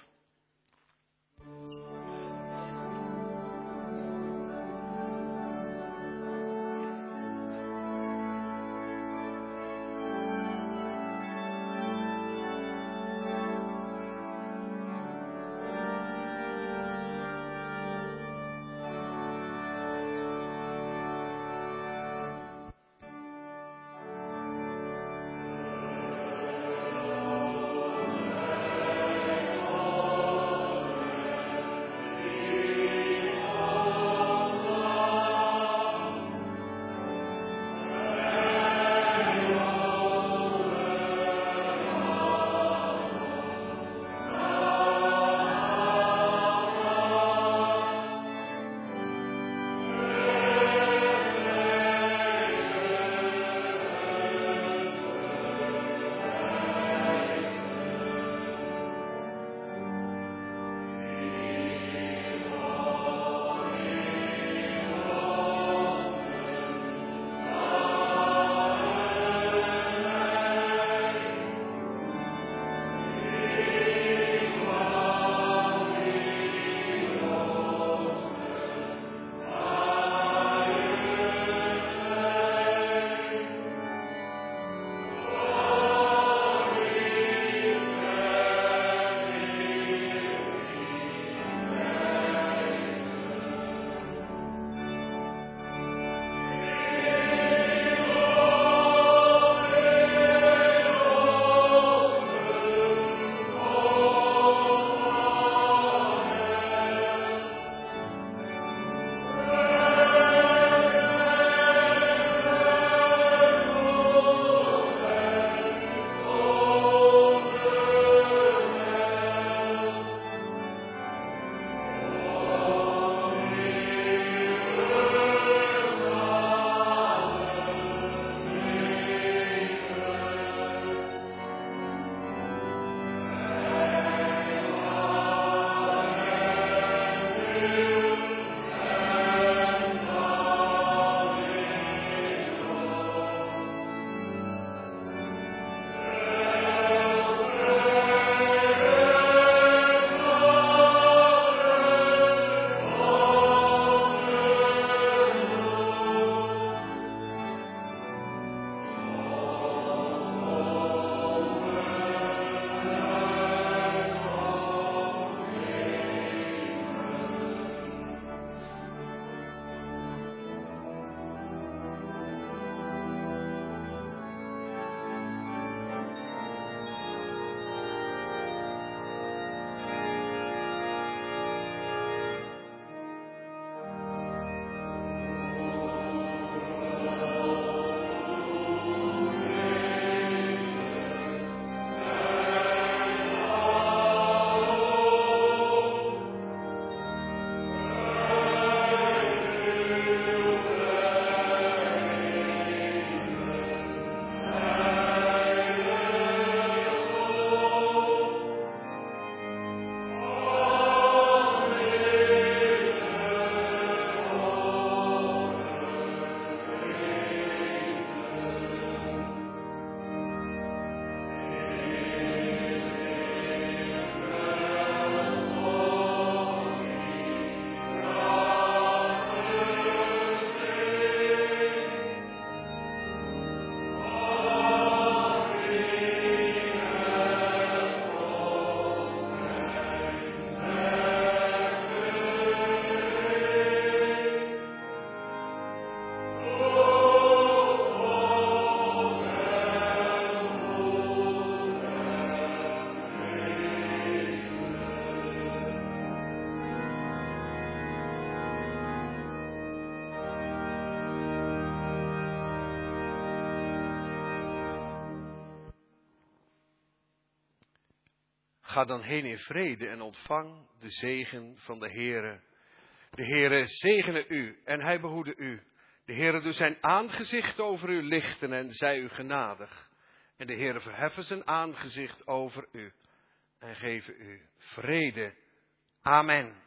Ga dan heen in vrede en ontvang de zegen van de Heere. De Heere zegene u en hij behoede u. De Heere doet zijn aangezicht over u lichten en zij u genadig. En de Heere verheffen zijn aangezicht over u en geven u vrede. Amen.